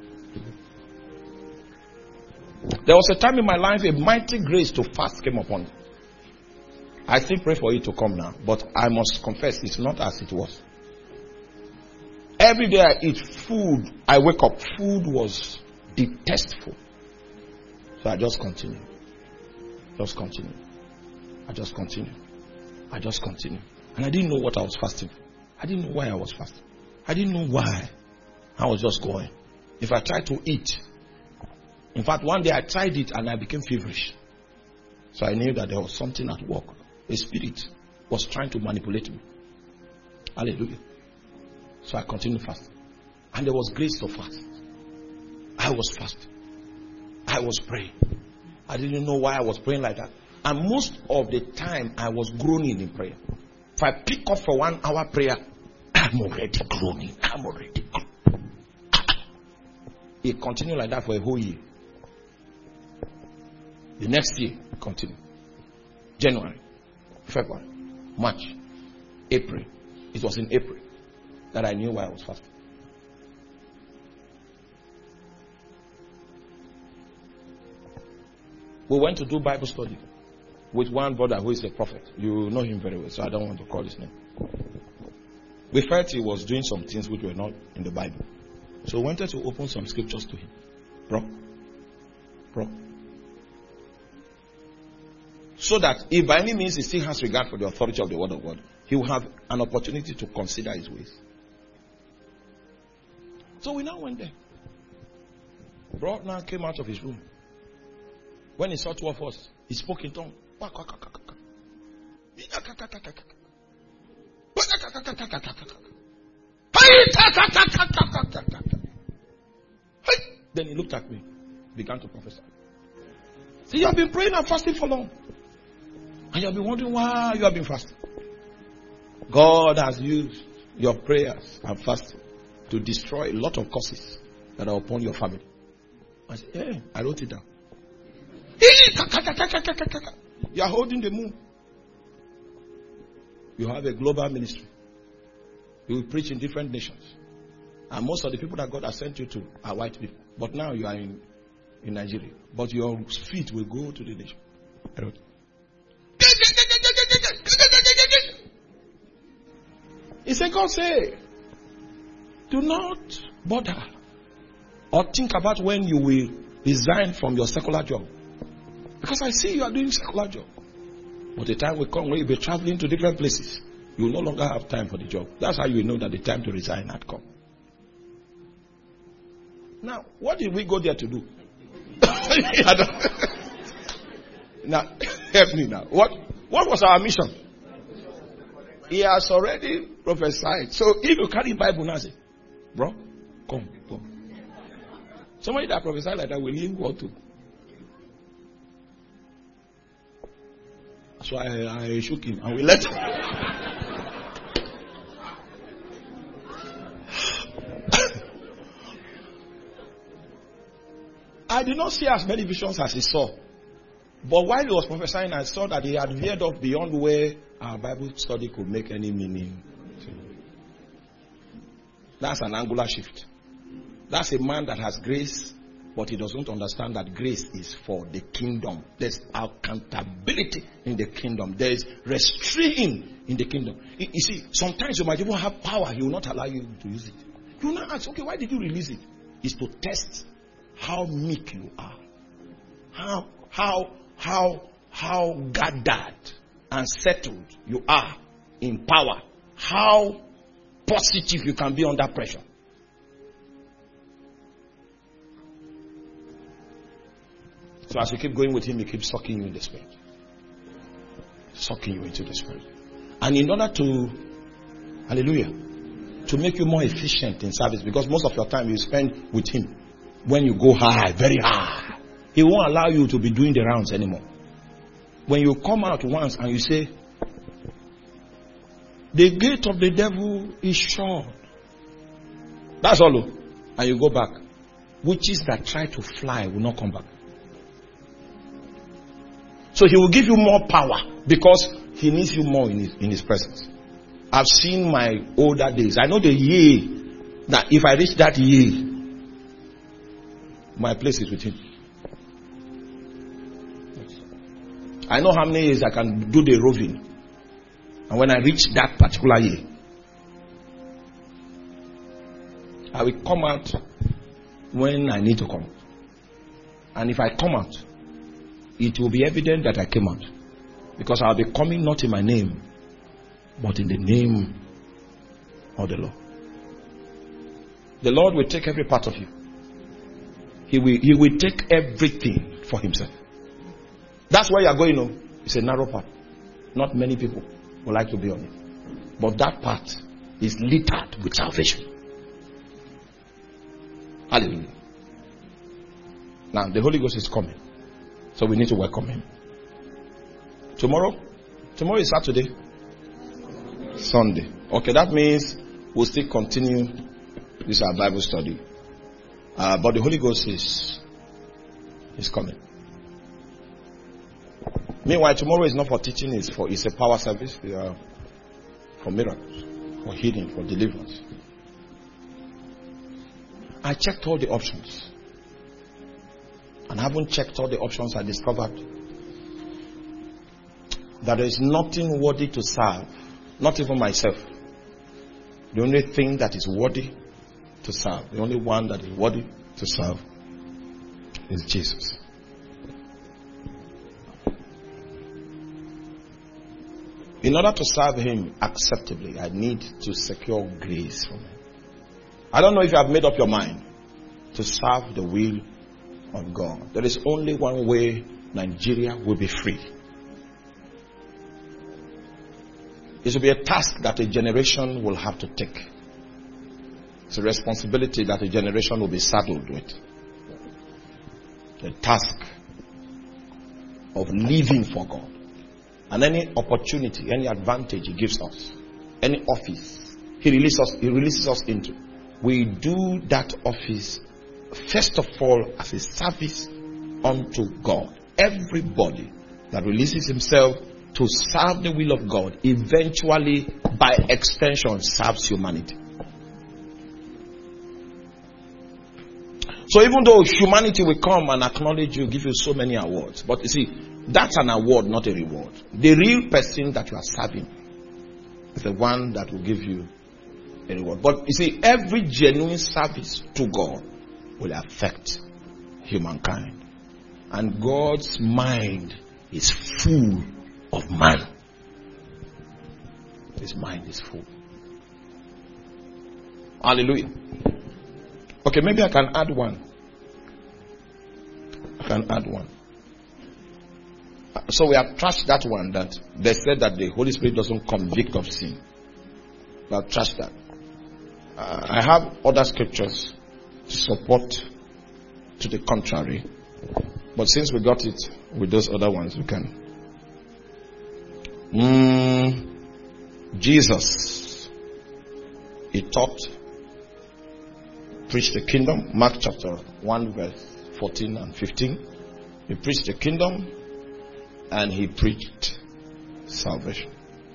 There was a time in my life a mighty grace to fast came upon me. I still pray for it to come now, but I must confess it's not as it was. Every day I eat food, I wake up, food was detestful. So I just continue. Just continue. I just continue. I just continue. And I didn't know what I was fasting for. I didn't know why I was fasting. I didn't know why. I was just going. If I tried to eat, in fact, one day I tried it and I became feverish. So I knew that there was something at work. A spirit was trying to manipulate me. Hallelujah. So I continued fasting. And there was grace to fast. I was fasting. I was praying. I didn't know why I was praying like that. And most of the time I was groaning in prayer. If I pick up for one hour prayer, I'm already groaning. I'm already groaning. It continued like that for a whole year. The next year, it continued. January, February, March, April. It was in April that I knew why I was fasting. We went to do Bible study with one brother who is a prophet. You know him very well, so I don't want to call his name. We felt he was doing some things which were not in the Bible. So we wanted to open some scriptures to him. Bro. Bro. So that if by any means he still has regard for the authority of the word of God, he will have an opportunity to consider his ways. So we now went there. Bro now came out of his room. When he saw two of us, he spoke in tongues. Then he looked at me, began to prophesy. See, you have been praying and fasting for long. And you have been wondering why you have been fasting. God has used your prayers and fasting to destroy a lot of curses that are upon your family. I said, hey, I wrote it down. You are holding the moon. You have a global ministry. You will preach in different nations. And most of the people that God has sent you to are white people. But now you are in, in Nigeria. But your feet will go to the nation. I wrote. He said, God say, do not bother or think about when you will resign from your secular job. Because I see you are doing secular job. But the time will come when you'll be traveling to different places. You will no longer have time for the job. That's how you will know that the time to resign had come. Now, what did we go there to do? Now, help me now. What, what was our mission? He has already prophesied. So if you carry Bible now, say, bro, come, come. Somebody that prophesied like that will leave what to. So I, I shook him and we let him. I did not see as many visions as he saw. But while he was prophesying, I saw that he had veered off beyond where our Bible study could make any meaning. That's an angular shift. That's a man that has grace, but he doesn't understand that grace is for the kingdom. There's accountability in the kingdom. There's restraint in the kingdom. You, you see, sometimes you might even have power. He will not allow you to use it. You will not ask, okay, why did you release it? It's to test how meek you are. How, how, how, how gathered and settled you are in power. How positive you can be under pressure. So as you keep going with him, he keeps sucking you in the spirit. Sucking you into the spirit. And in order to, hallelujah, to make you more efficient in service, because most of your time you spend with him when you go high, very high, he won't allow you to be doing the rounds anymore. When you come out once and you say, the gate of the devil is shut. That's all. And you go back. Witches that try to fly will not come back. So he will give you more power because he needs you more in his, in his presence. I've seen my older days. I know the year that if I reach that year, my place is with him. I know how many years I can do the roving. And when I reach that particular year, I will come out when I need to come. And if I come out, it will be evident that I came out. Because I'll be coming not in my name, but in the name of the Lord. The Lord will take every part of you. He will, he will take everything for himself. That's where you are going. No? It's a narrow path. Not many people would like to be on it. But that path is littered with salvation. Hallelujah. Now, the Holy Ghost is coming. So we need to welcome him. Tomorrow? Tomorrow is Saturday. Sunday. Okay, that means we'll still continue this our Bible study. Uh, but the Holy Ghost is, is coming. Meanwhile, tomorrow is not for teaching, it's for it's a power service. We are for miracles, for healing, for deliverance. I checked all the options. And having checked all the options, I discovered that there is nothing worthy to serve. Not even myself. The only thing that is worthy to serve, the only one that is worthy to serve is Jesus. In order to serve him acceptably, I need to secure grace from him. I don't know if you have made up your mind to serve the will of God. There is only one way Nigeria will be free. It will be a task that a generation will have to take. It's a responsibility that a generation will be saddled with. The task of living for God. And any opportunity, any advantage he gives us, any office he releases us, he releases us into, we do that office first of all as a service unto God. Everybody that releases himself to serve the will of God eventually, by extension, serves humanity. So even though humanity will come and acknowledge you, give you so many awards, but you see, that's an award, not a reward. The real person that you are serving is the one that will give you a reward. But you see, every genuine service to God will affect humankind. And God's mind is full of man. His mind is full. Hallelujah. Okay, maybe I can add one. I can add one. So we have trashed that one, that they said that the Holy Spirit doesn't convict of sin. We have trashed that. Uh, I have other scriptures to support to the contrary. But since we got it with those other ones, we can. Mm, Jesus, he taught, preached the kingdom. Mark chapter one, verse fourteen and fifteen. He preached the kingdom and he preached salvation.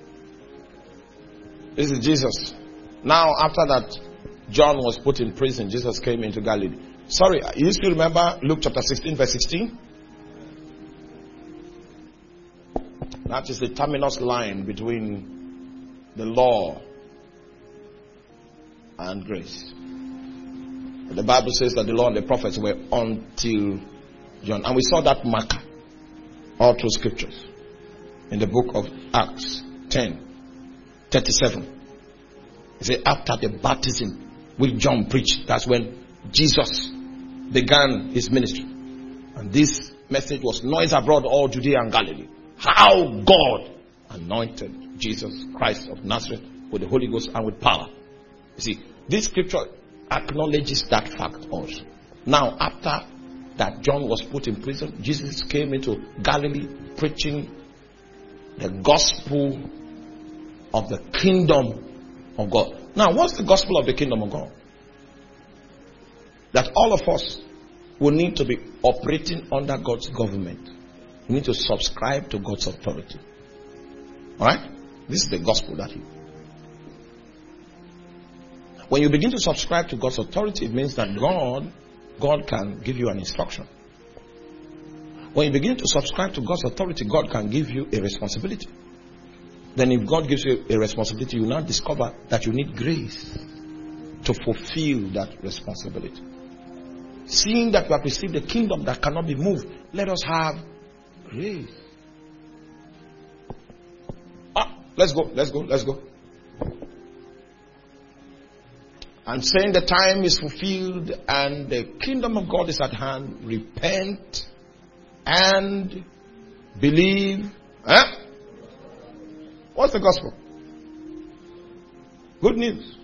This is Jesus. Now, after that, John was put in prison. Jesus came into Galilee. Sorry, you still remember Luke chapter sixteen, verse sixteen? That is the terminus line between the law and grace. The Bible says that the law and the prophets were until John. And we saw that marker all through scriptures. In the book of Acts ten, thirty-seven. It says after the baptism which John preached, that's when Jesus began his ministry. And this message was noised abroad all Judea and Galilee. How God anointed Jesus Christ of Nazareth with the Holy Ghost and with power. You see, this scripture acknowledges that fact also. Now, after that John was put in prison, Jesus came into Galilee preaching the gospel of the kingdom of God. Now, what's the gospel of the kingdom of God? That all of us will need to be operating under God's government. We need to subscribe to God's authority. Alright? This is the gospel that he. When you begin to subscribe to God's authority, it means that God, God can give you an instruction. When you begin to subscribe to God's authority, God can give you a responsibility. Then if God gives you a responsibility, you now discover that you need grace to fulfill that responsibility. Seeing that we have received a kingdom that cannot be moved, let us have grace. Ah, let's go, let's go, let's go. And saying the time is fulfilled and the kingdom of God is at hand. Repent and believe. Huh? What's the gospel? Good news.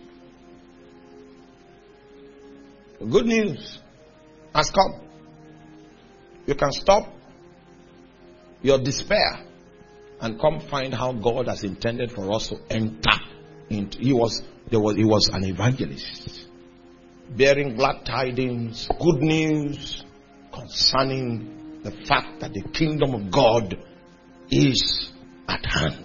Good news has come. You can stop your despair and come find how God has intended for us to enter into. He was there was he was an evangelist, bearing glad tidings, good news concerning the fact that the kingdom of God is at hand.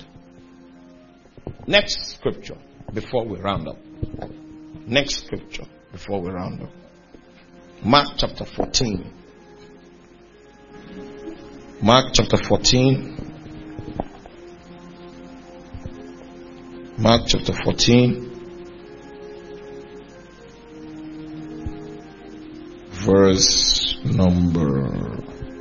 Next scripture before we round up. Next scripture before we round up. Mark chapter fourteen. Mark chapter fourteen. Mark chapter fourteen. Verse number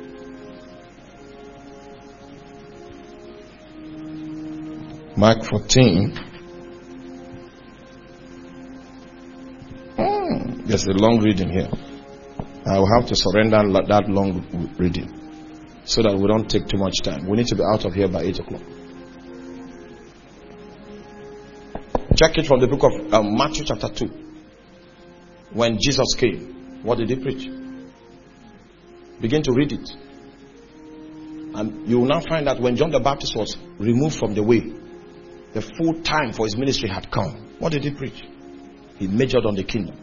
Mark fourteen. Hmm, there's a long reading here. I will have to surrender that long reading so that we don't take too much time. We need to be out of here by eight o'clock. Check it from the book of um, Matthew chapter two. When Jesus came, what did he preach? Begin to read it. And you will now find that when John the Baptist was removed from the way, the full time for his ministry had come. What did he preach? He majored on the kingdom.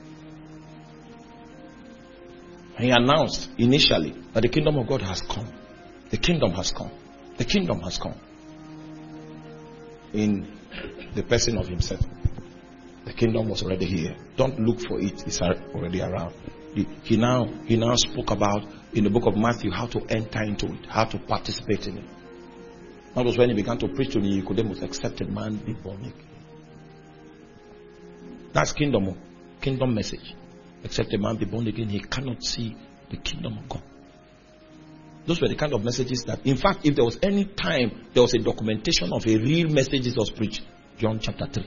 He announced initially that the kingdom of God has come. The kingdom has come. The kingdom has come. In the person of himself. The kingdom was already here. Don't look for it. It's already around. He, he now he now spoke about in the book of Matthew how to enter into it, how to participate in it. That was when he began to preach to the Nicodemus, except a man be born again. That's kingdom, kingdom message. Except a man be born again, he cannot see the kingdom of God. Those were the kind of messages that, in fact, if there was any time there was a documentation of a real message that was preached, John chapter three.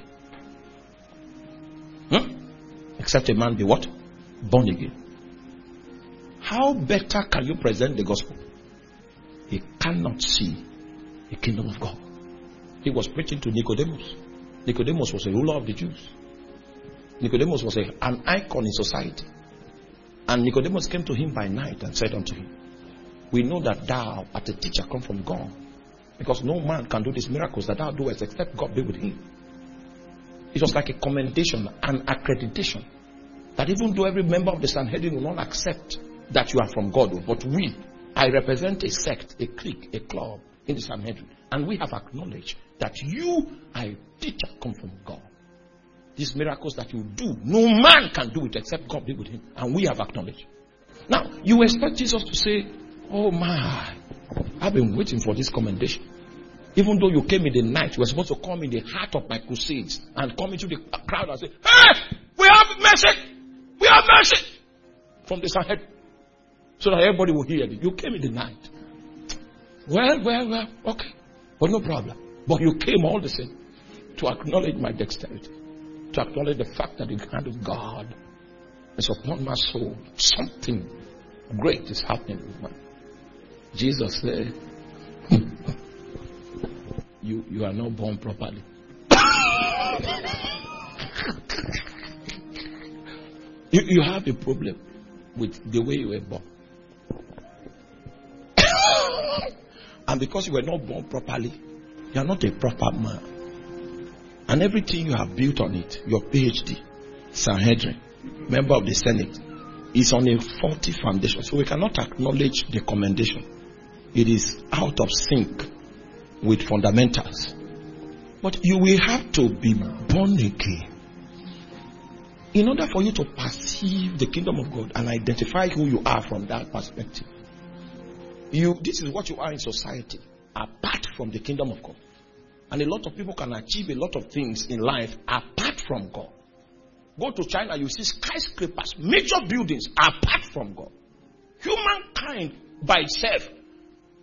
Hmm? Except a man be what? Born again. How better can you present the gospel? He cannot see the kingdom of God. He was preaching to Nicodemus. Nicodemus was a ruler of the Jews. Nicodemus was a, an icon in society. And Nicodemus came to him by night and said unto him, we know that thou art a teacher come from God, because no man can do these miracles that thou doest except God be with him. It was like a commendation, an accreditation, that even though every member of the Sanhedrin will not accept that you are from God, but we, I represent a sect, a clique, a club in the Sanhedrin, and we have acknowledged that you are a teacher come from God. These miracles that you do, no man can do it except God be with him. And we have acknowledged. Now, you expect Jesus to say, oh my, I've been waiting for this commendation. Even though you came in the night, you were supposed to come in the heart of my crusades and come into the crowd and say, hey, we have mercy! We have mercy! From the Sanhedrin. So that everybody will hear it. You came in the night. Well, well, well, okay. But no problem. But you came all the same to acknowledge my dexterity. To acknowledge the fact that the hand of God is upon my soul. Something great is happening with me. Jesus said, you, you are not born properly. you, you have a problem with the way you were born. And because you were not born properly, you are not a proper man. And everything you have built on it, your PhD, Sanhedrin, member of the Senate, is on a faulty foundation. So we cannot acknowledge the commendation. It is out of sync with fundamentals. But you will have to be born again in order for you to perceive the kingdom of God and identify who you are from that perspective. You, this is what you are in society, apart from the kingdom of God. And a lot of people can achieve a lot of things in life apart from God. Go to China, you see skyscrapers, major buildings apart from God. Humankind by itself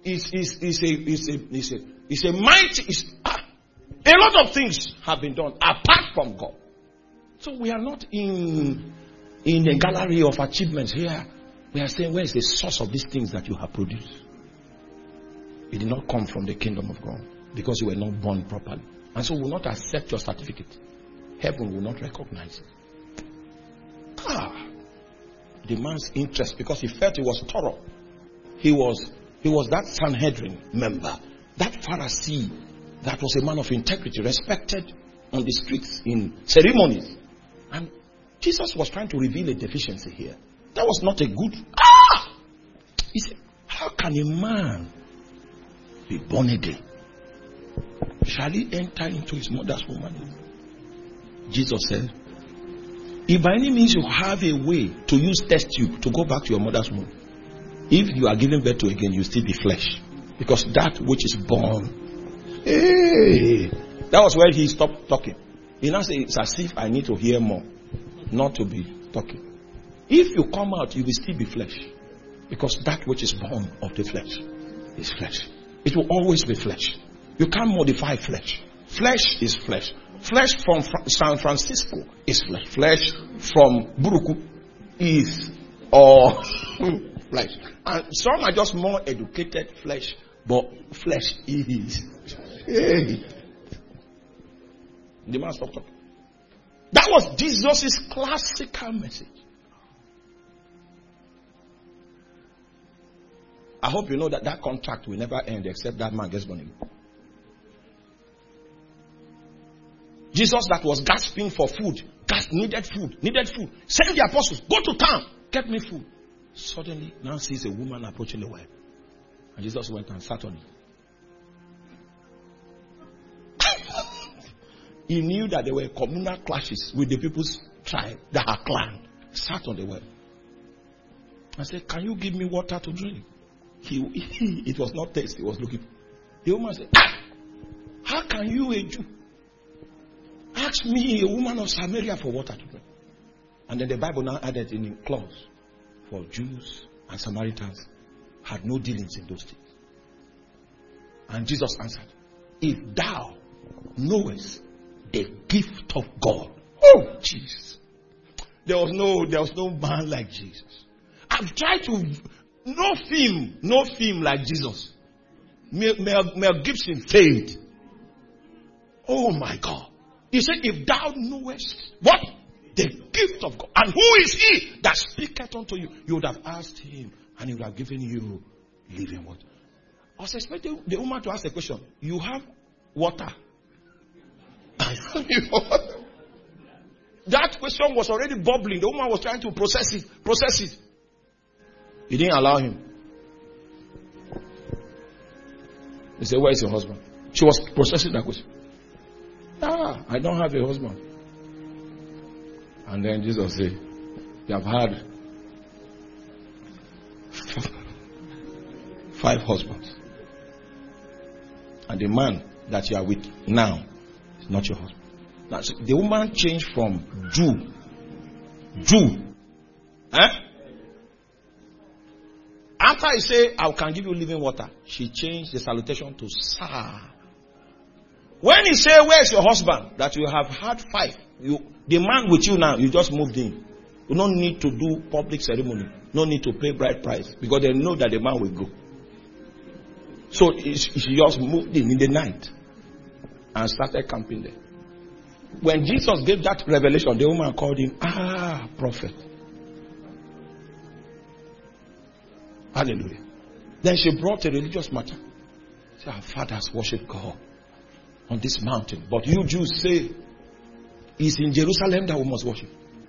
is is is a is a is a is a mighty. Is, ah, a lot of things have been done apart from God. So we are not in in a gallery of achievements here. We are saying, where is the source of these things that you have produced? It did not come from the kingdom of God because you were not born properly, and so we will not accept your certificate. Heaven will not recognize it. Ah, the man's interest, because he felt he was thorough. He was he was that Sanhedrin member, that Pharisee, that was a man of integrity, respected on the streets in ceremonies. And Jesus was trying to reveal a deficiency here. That was not a good. Ah! He said, how can a man be born again? Shall he enter into his mother's womb? Jesus said, if by any means you have a way to use test tube to go back to your mother's womb, if you are giving birth to again, you still be flesh. Because that which is born. Hey, that was where he stopped talking. He now says, it's as if I need to hear more, not to be talking. If you come out, you will still be flesh. Because that which is born of the flesh is flesh. It will always be flesh. You can't modify flesh. Flesh is flesh. Flesh from Fra- San Francisco is flesh. Flesh from Buruku is all flesh. And some are just more educated flesh, but flesh is. Hey. The man stopped talking. That was Jesus' classical message. I hope you know that that contract will never end except that man gets born again. Jesus that was gasping for food, gas needed food, needed food. Send the apostles, go to town, get me food. Suddenly, now sees a woman approaching the well. And Jesus went and sat on it. He knew that there were communal clashes with the people's tribe, that are clan. Sat on the well. I said, can you give me water to drink? He, he, it was not taste, he was looking. The woman said, ah, how can you, a Jew, ask me, a woman of Samaria, for water to drink? And then the Bible now added in a clause, for Jews and Samaritans had no dealings in those things. And Jesus answered, if thou knowest the gift of God. Oh, Jesus. There was no, there was no man like Jesus. I've tried to, no film, no film like Jesus. Mel, Mel, Mel Gibson failed. Oh my God. He said, if thou knowest what? The gift of God. And who is he that speaketh unto you? You would have asked him and he would have given you living water. I was expecting the woman to ask a question. You have water. That question was already bubbling. The woman was trying to process it. Process it. He didn't allow him. He said, where is your husband? She was processing that question. Ah, I don't have a husband. And then Jesus said, you have had five husbands. And the man that you are with now is not your husband. Now, so the woman changed from Jew. Jew. Eh? After I say, I can give you living water, she changed the salutation to Sir. When he say, where's your husband? That you have had five. You, the man with you now, you just moved in. You don't need to do public ceremony. No need to pay bride price. Because they know that the man will go. So she just moved in in the night. And started camping there. When Jesus gave that revelation, the woman called him, ah, prophet. Hallelujah. Then she brought a religious matter. She said, our fathers worship God on this mountain. But you Jews say, it's in Jerusalem that we must worship.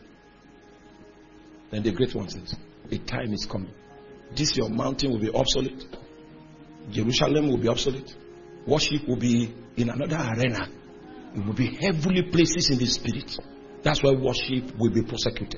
Then the great one says, a time is coming. This your mountain will be obsolete. Jerusalem will be obsolete. Worship will be in another arena. It will be heavenly places in the spirit. That's why worship will be prosecuted.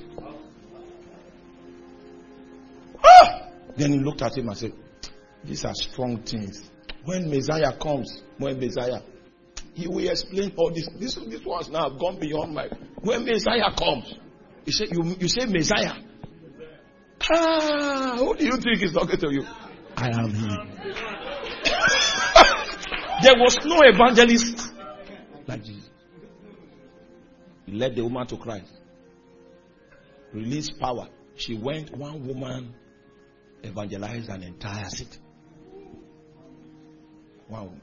Ah! Then he looked at him and said, these are strong things. When Messiah comes, when Messiah, he will explain all this. This, this ones now have gone beyond my. When Messiah comes, he said, you, you say Messiah. Ah, who do you think is talking to you? I am he. There was no evangelist like Jesus. He led the woman to Christ. Released power. She went, one woman evangelized an entire city. One woman.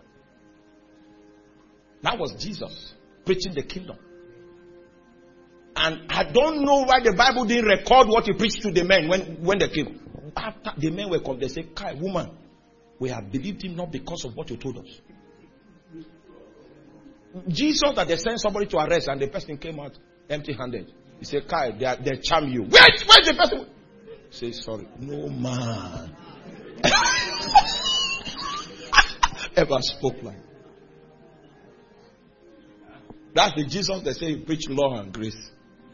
That was Jesus preaching the kingdom. And I don't know why the Bible didn't record what he preached to the men when, when they came. After the men were come, they said, Kai, woman, we have believed him not because of what you told us. Jesus, that they sent somebody to arrest and the person came out empty-handed. He said, Kai, they, are, they charm you. Wait, where's the person? Say, sorry. No man ever spoke like that. That's the Jesus they say he preached law and grace.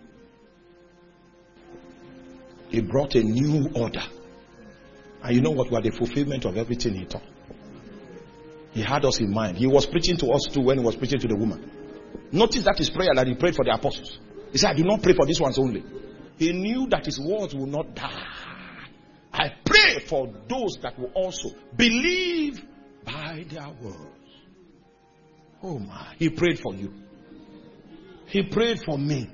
He brought a new order. And you know what? We are the fulfillment of everything he taught. He had us in mind. He was preaching to us too when he was preaching to the woman. Notice that his prayer that he prayed for the apostles. He said, I do not pray for these ones only. He knew that his words will not die. I pray for those that will also believe by their words. Oh my. He prayed for you. He prayed for me.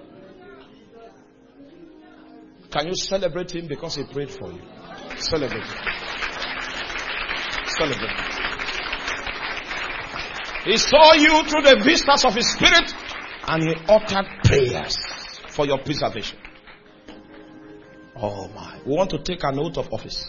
Can you celebrate him because he prayed for you? Celebrate him. Celebrate him. He saw you through the vistas of his spirit and he uttered prayers for your preservation. Oh my. We want to take an oath of office.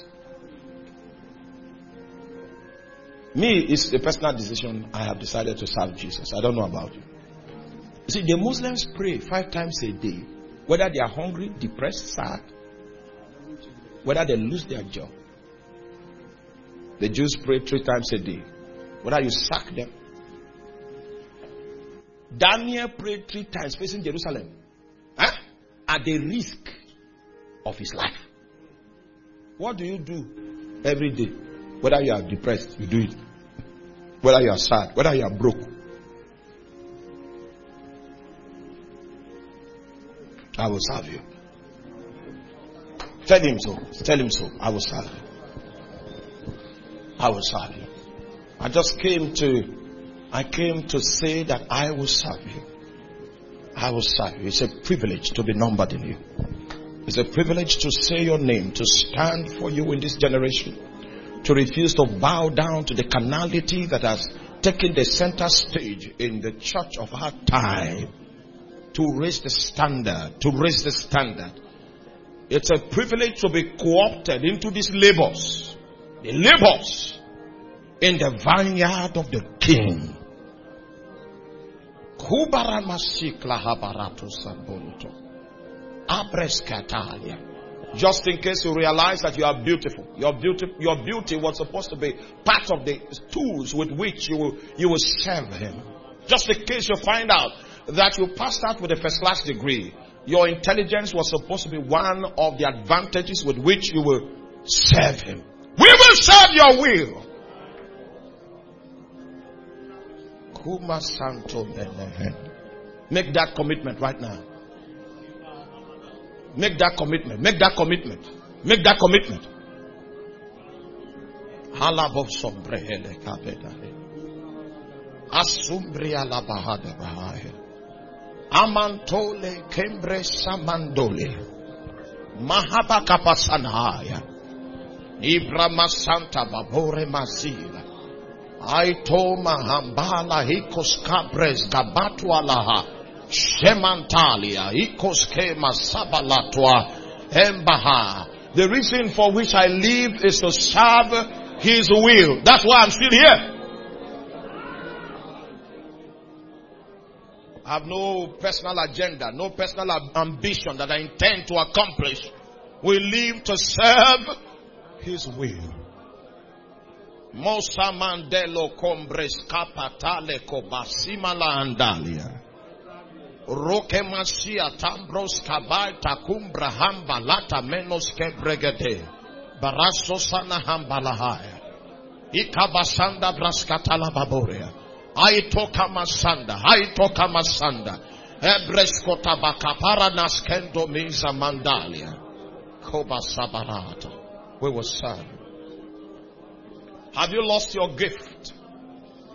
Me, it's a personal decision. I have decided to serve Jesus. I don't know about you. You see, the Muslims pray five times a day. Whether they are hungry, depressed, sad. Whether they lose their job. The Jews pray three times a day. Whether you sack them. Daniel prayed three times facing Jerusalem. Huh? At the risk of his life. What do you do every day? Whether you are depressed, you do it. Whether you are sad, whether you are broke. I will serve you. Tell him so. Tell him so. I will serve you. I will serve you. I just came to, I came to say that I will serve you. I will serve you. It's a privilege to be numbered in you. It's a privilege to say your name, to stand for you in this generation, to refuse to bow down to the carnality that has taken the center stage in the church of our time, to raise the standard, to raise the standard. It's a privilege to be co-opted into these labors, the labors in the vineyard of the King. Just in case you realize that you are beautiful. Your beauty, your beauty was supposed to be part of the tools with which you will, you will serve him. Just in case you find out that you passed out with a first class degree, your intelligence was supposed to be one of the advantages with which you will serve him. We will serve your will. Kuma Santo Make that commitment right now. Make that commitment. Make that commitment. Make that commitment. Halabov sombre hele kabedare. Asumbria la bahada bahaya. Amantole kembre samandole. Mahaba kapasanaya. Ibrama santa babore masila. Aito mahambala hikos kabres gabatu alaha. Shemantalia ikoske masabalatwa embaha. The reason for which I live is to serve his will. That's why I'm still here. I have no personal agenda, no personal ambition that I intend to accomplish. We live to serve his will. Mosa mandelo combres capatale cobasimala andalia. Roke masia tambros kabai takumbra hamba lata menos ke bregede. Baraso sana hamba lahaya. Ikabasanda braskatala baborea. Aitoka masanda. Aitoka masanda. Ebreskota bakapara naskendo miza mandalia. Koba sabarata. We will serve. Have you lost your gift?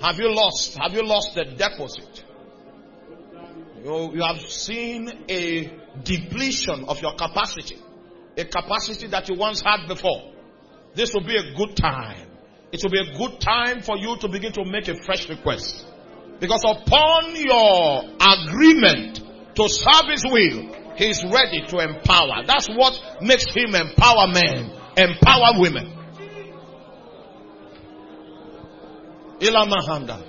Have you lost? Have you lost the deposit? You, you have seen a depletion of your capacity. A capacity that you once had before. This will be a good time. It will be a good time for you to begin to make a fresh request. Because upon your agreement to serve His will, He is ready to empower. That's what makes Him empower men, empower women. Ilamahanda.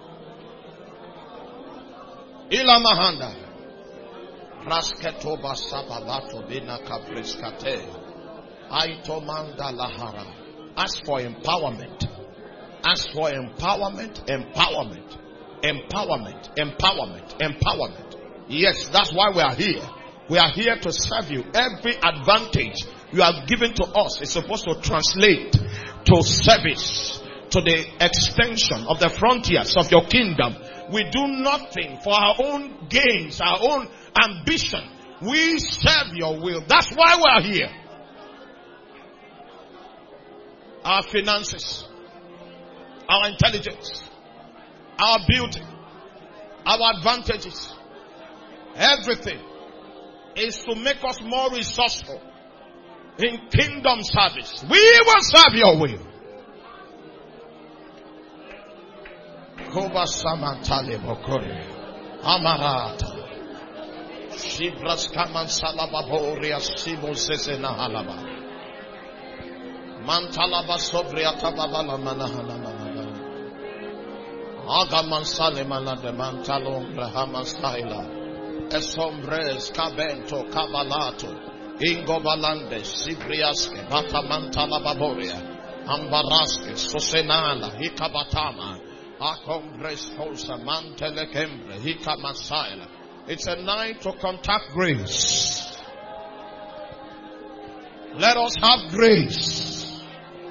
Ilamahanda. Rasketo basababato bina kabriskate. Aitomanda lahara. Ask for empowerment. Ask for empowerment, empowerment, empowerment, empowerment, empowerment. Yes, that's why we are here. We are here to serve you. Every advantage you have given to us is supposed to translate to service, to the extension of the frontiers of your kingdom. We do nothing for our own gains, our own ambition. We serve your will. That's why we are here. Our finances, our intelligence, our beauty, our advantages, everything is to make us more resourceful in kingdom service. We will serve your will. Koba samantale bokore amarata shibras kaman salababoria sibo sesena halaba mantalaba sobria tababala manahana manahana agaman salemana de mantalo brahama staila esombres cabento cabalato ingobalande sibriaske batamantala baboria ambaraske sosenala hikabatama. It's a night to contact grace. Let us have grace.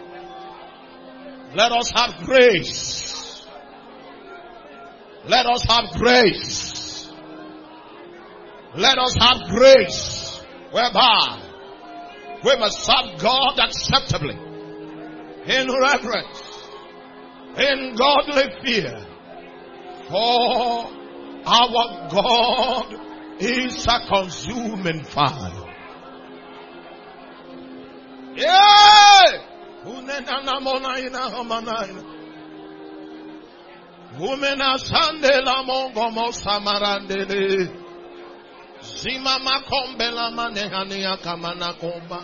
Let us have grace. Let us have grace. Let us have grace. Whereby we must serve God acceptably, in reverence, in godly fear. For our God is a consuming fire. Yeah! Umena sande la mongo mo samarandele. Zima makombe la manehani akamana komba.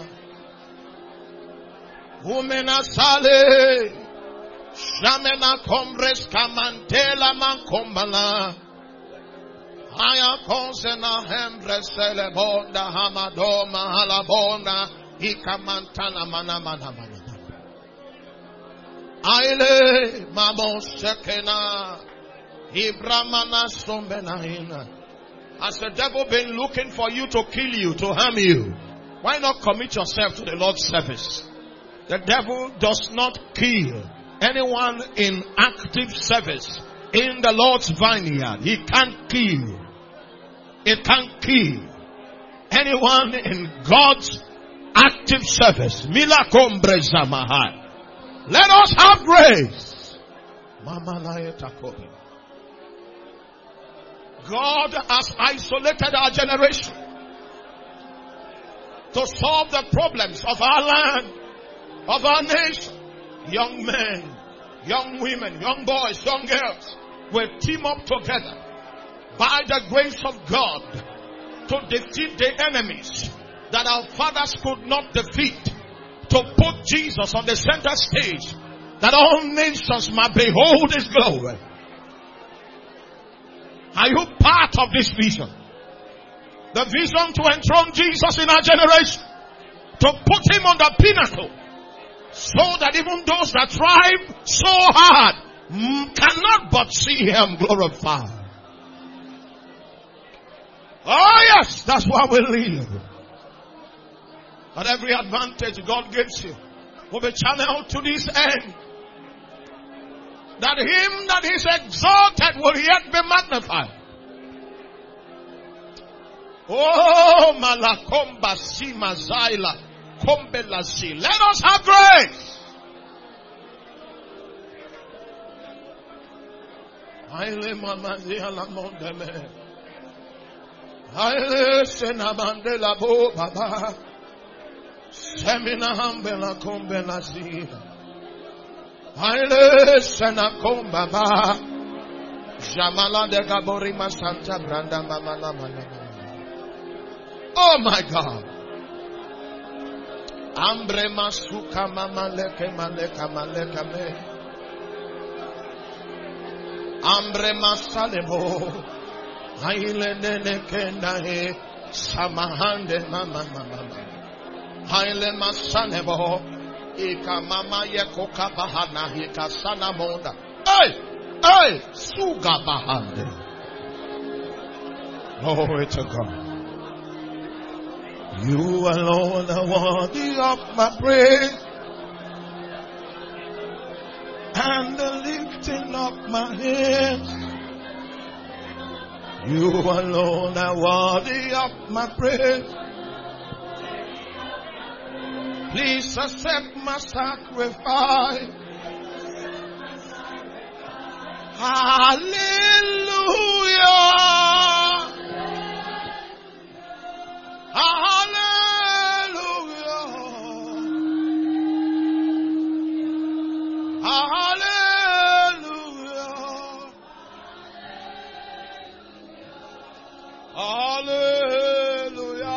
Umena sale. Shamena kombres kamantela mankombala. Haya konsena hembres celebonda hamadoma halabonda ikamantana mana mana mana. Aile mamo sekena ibramana sombenaina. Has the devil been looking for you to kill you, to harm you? Why not commit yourself to the Lord's service? The devil does not kill anyone in active service in the Lord's vineyard. He can't kill. It can't kill anyone in God's active service. Mila kombreza mahai. Let us have grace. God has isolated our generation to solve the problems of our land, of our nation. Young men, young women, young boys, young girls will team up together by the grace of God to defeat the enemies that our fathers could not defeat, to put Jesus on the center stage that all nations might behold His glory. Are you part of this vision? The vision to enthrone Jesus in our generation, to put Him on the pinnacle, so that even those that strive so hard cannot but see Him glorified. Oh yes, that's why we live. But every advantage God gives you will be channeled to this end, that Him that is exalted will yet be magnified. Oh, malakomba sima zaila kombelasi. Let us have grace. Haile mama dia la mondeme. Haile senabande la bo baba. Semina hambela kombela zida. Haile senakomba baba. Jamala de gaborima santa branda mama la mama. Oh my God. Ambre masuka mama leke maleka maleka me. Ambre masalebo. Haile nene kenda he. Samahande mama mama. Haile masalebo. Ika mama yeko kabahana hika sana monda. Hey! Hey! Suga bahande. Glory to God. You alone are worthy of my praise and the lifting of my hands. You alone are worthy of my praise. Please accept my sacrifice. Hallelujah. Hallelujah. Hallelujah. Hallelujah.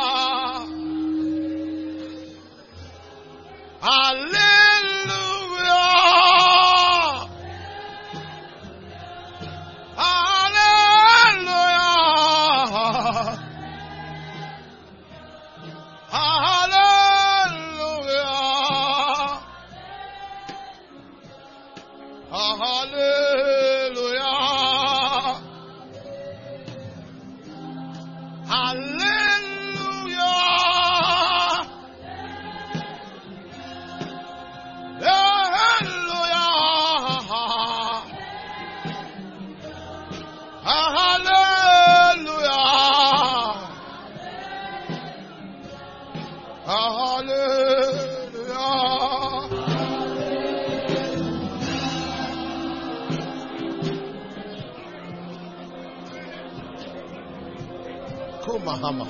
Mahama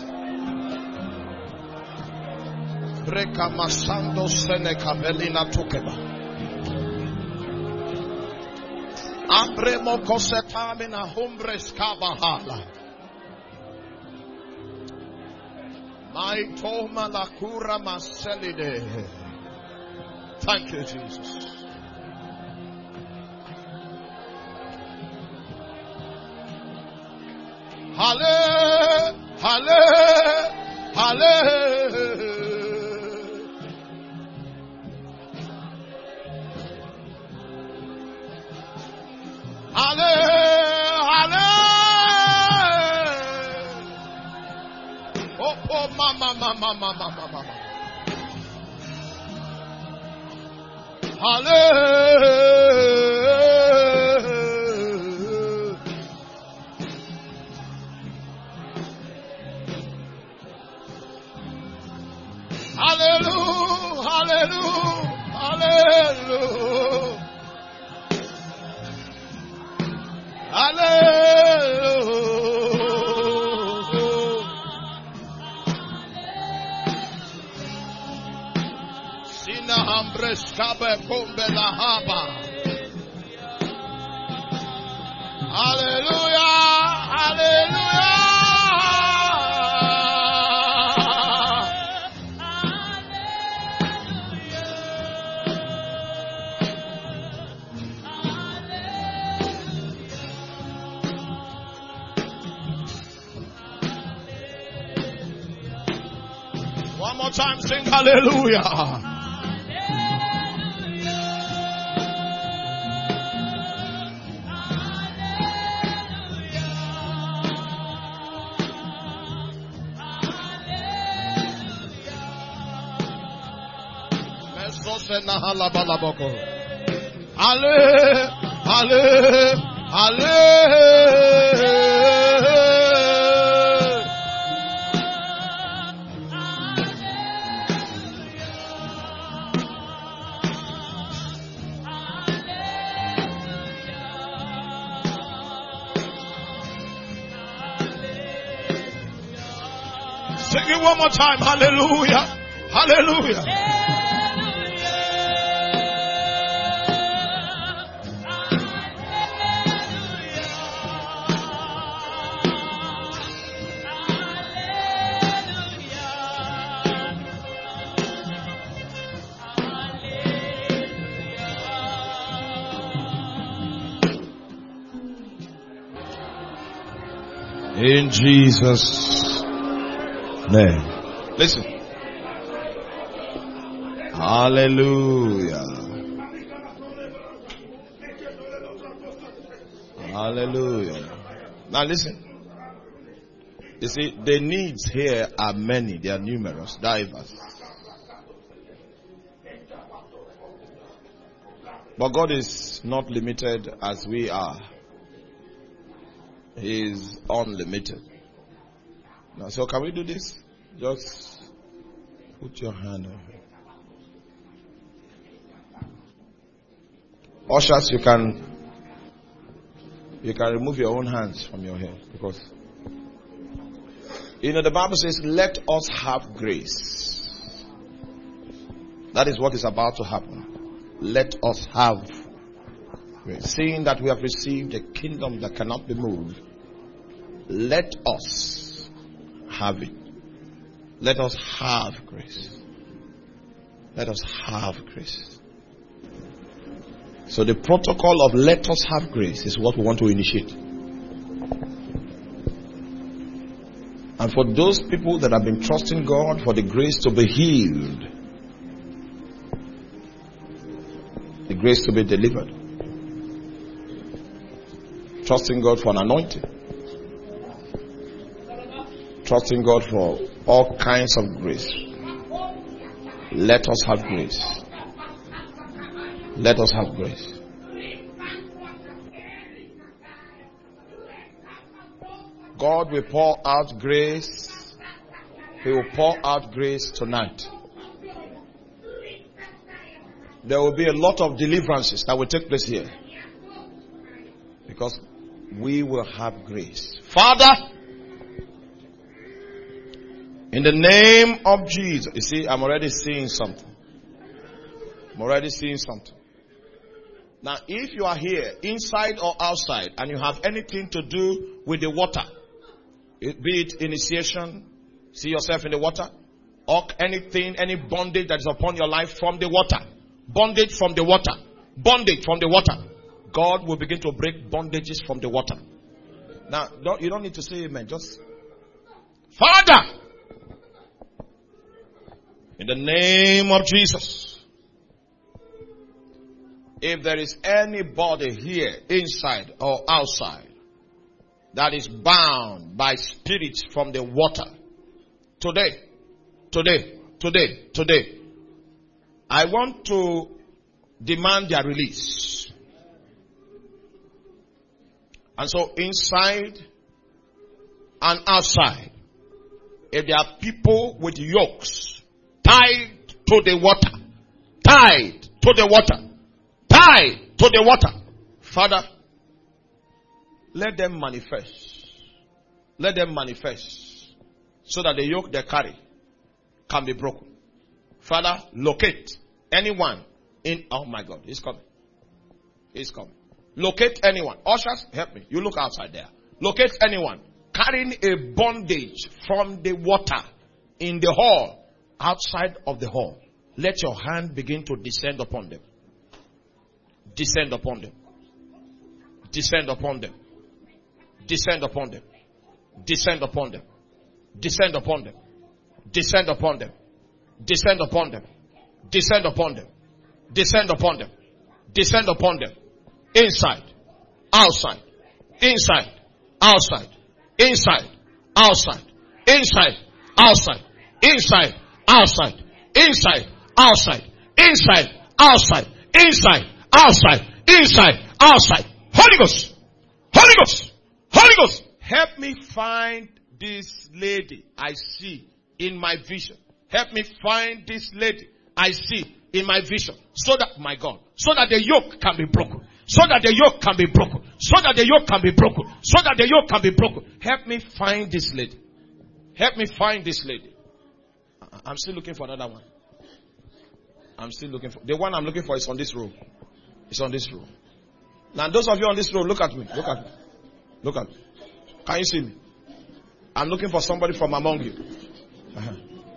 Breka Masando Seneca Belina Tukeba Abremo Cosetamina Humbres Kabahala My Toma La Cura Maselide. Thank you, Jesus. Hallelujah. Hallelujah, hallelujah, hallelujah. Oh, oh, mama, mama, mama, mama. Hallelujah. Hallelujah, hallelujah, hallelujah, hallelujah. Sina hambres kabe kombe la haba. Hallelujah, hallelujah. One more time, sing hallelujah. Hallelujah, hallelujah, hallelujah. Sing it one more time. Hallelujah. Hallelujah. In Jesus' name. Listen. Hallelujah. Hallelujah. Now listen. You see, the needs here are many. They are numerous, diverse. But God is not limited as we are. He is unlimited. Now, so can we do this? Just put your hand on it. Ushers, you can you can remove your own hands from your head, because you know the Bible says, "Let us have grace." That is what is about to happen. Let us have grace. Seeing that we have received a kingdom that cannot be moved, let us have it. Let us have grace. Let us have grace. So the protocol of let us have grace is what we want to initiate. And for those people that have been trusting God for the grace to be healed, the grace to be delivered, trusting God for an anointing, trusting God for all kinds of grace, let us have grace. Let us have grace. God will pour out grace. He will pour out grace tonight. There will be a lot of deliverances that will take place here, because we will have grace. Father, in the name of Jesus. You see, I'm already seeing something. I'm already seeing something. Now, if you are here, inside or outside, and you have anything to do with the water, it, be it initiation, see yourself in the water, or anything, any bondage that is upon your life from the water, bondage from the water, bondage from the water, God will begin to break bondages from the water. Now, don't, you don't need to say amen. Just, Father, in the name of Jesus, if there is anybody here, inside or outside, that is bound by spirits from the water, today, today, today, today, I want to demand their release. And so inside and outside, if there are people with yokes tied to the water, tied to the water, tied to the water, Father, let them manifest. Let them manifest so that the yoke they carry can be broken. Father, locate anyone in, oh my God, he's coming. He's coming. Locate anyone. Ushers, help me. You look outside there. Locate anyone carrying a bondage from the water in the hall, outside of the hall. Let your hand begin to descend upon them. Descend upon them. Descend upon them. Descend upon them. Descend upon them. Descend upon them. Descend upon them. Descend upon them. Descend upon them. Descend upon them. Descend upon them. Inside. Outside. Inside. Outside. Inside. Outside. Inside. Outside. Inside. Outside. Inside. Outside. Inside. Outside. Inside. Outside. Inside. Outside. Holy Ghost. Holy Ghost. Holy Ghost. Help me find this lady I see in my vision. Help me find this lady I see in my vision. So that, my God, so that the yoke can be broken. So that the yoke can be broken. So that the yoke can be broken. So that the yoke can be broken. Help me find this lady. Help me find this lady. I'm still looking for another one. I'm still looking for. The one I'm looking for is on this row. It's on this row. Now, those of you on this row, look at me. Look at me. Look at me. Can you see me? I'm looking for somebody from among you. Uh-huh.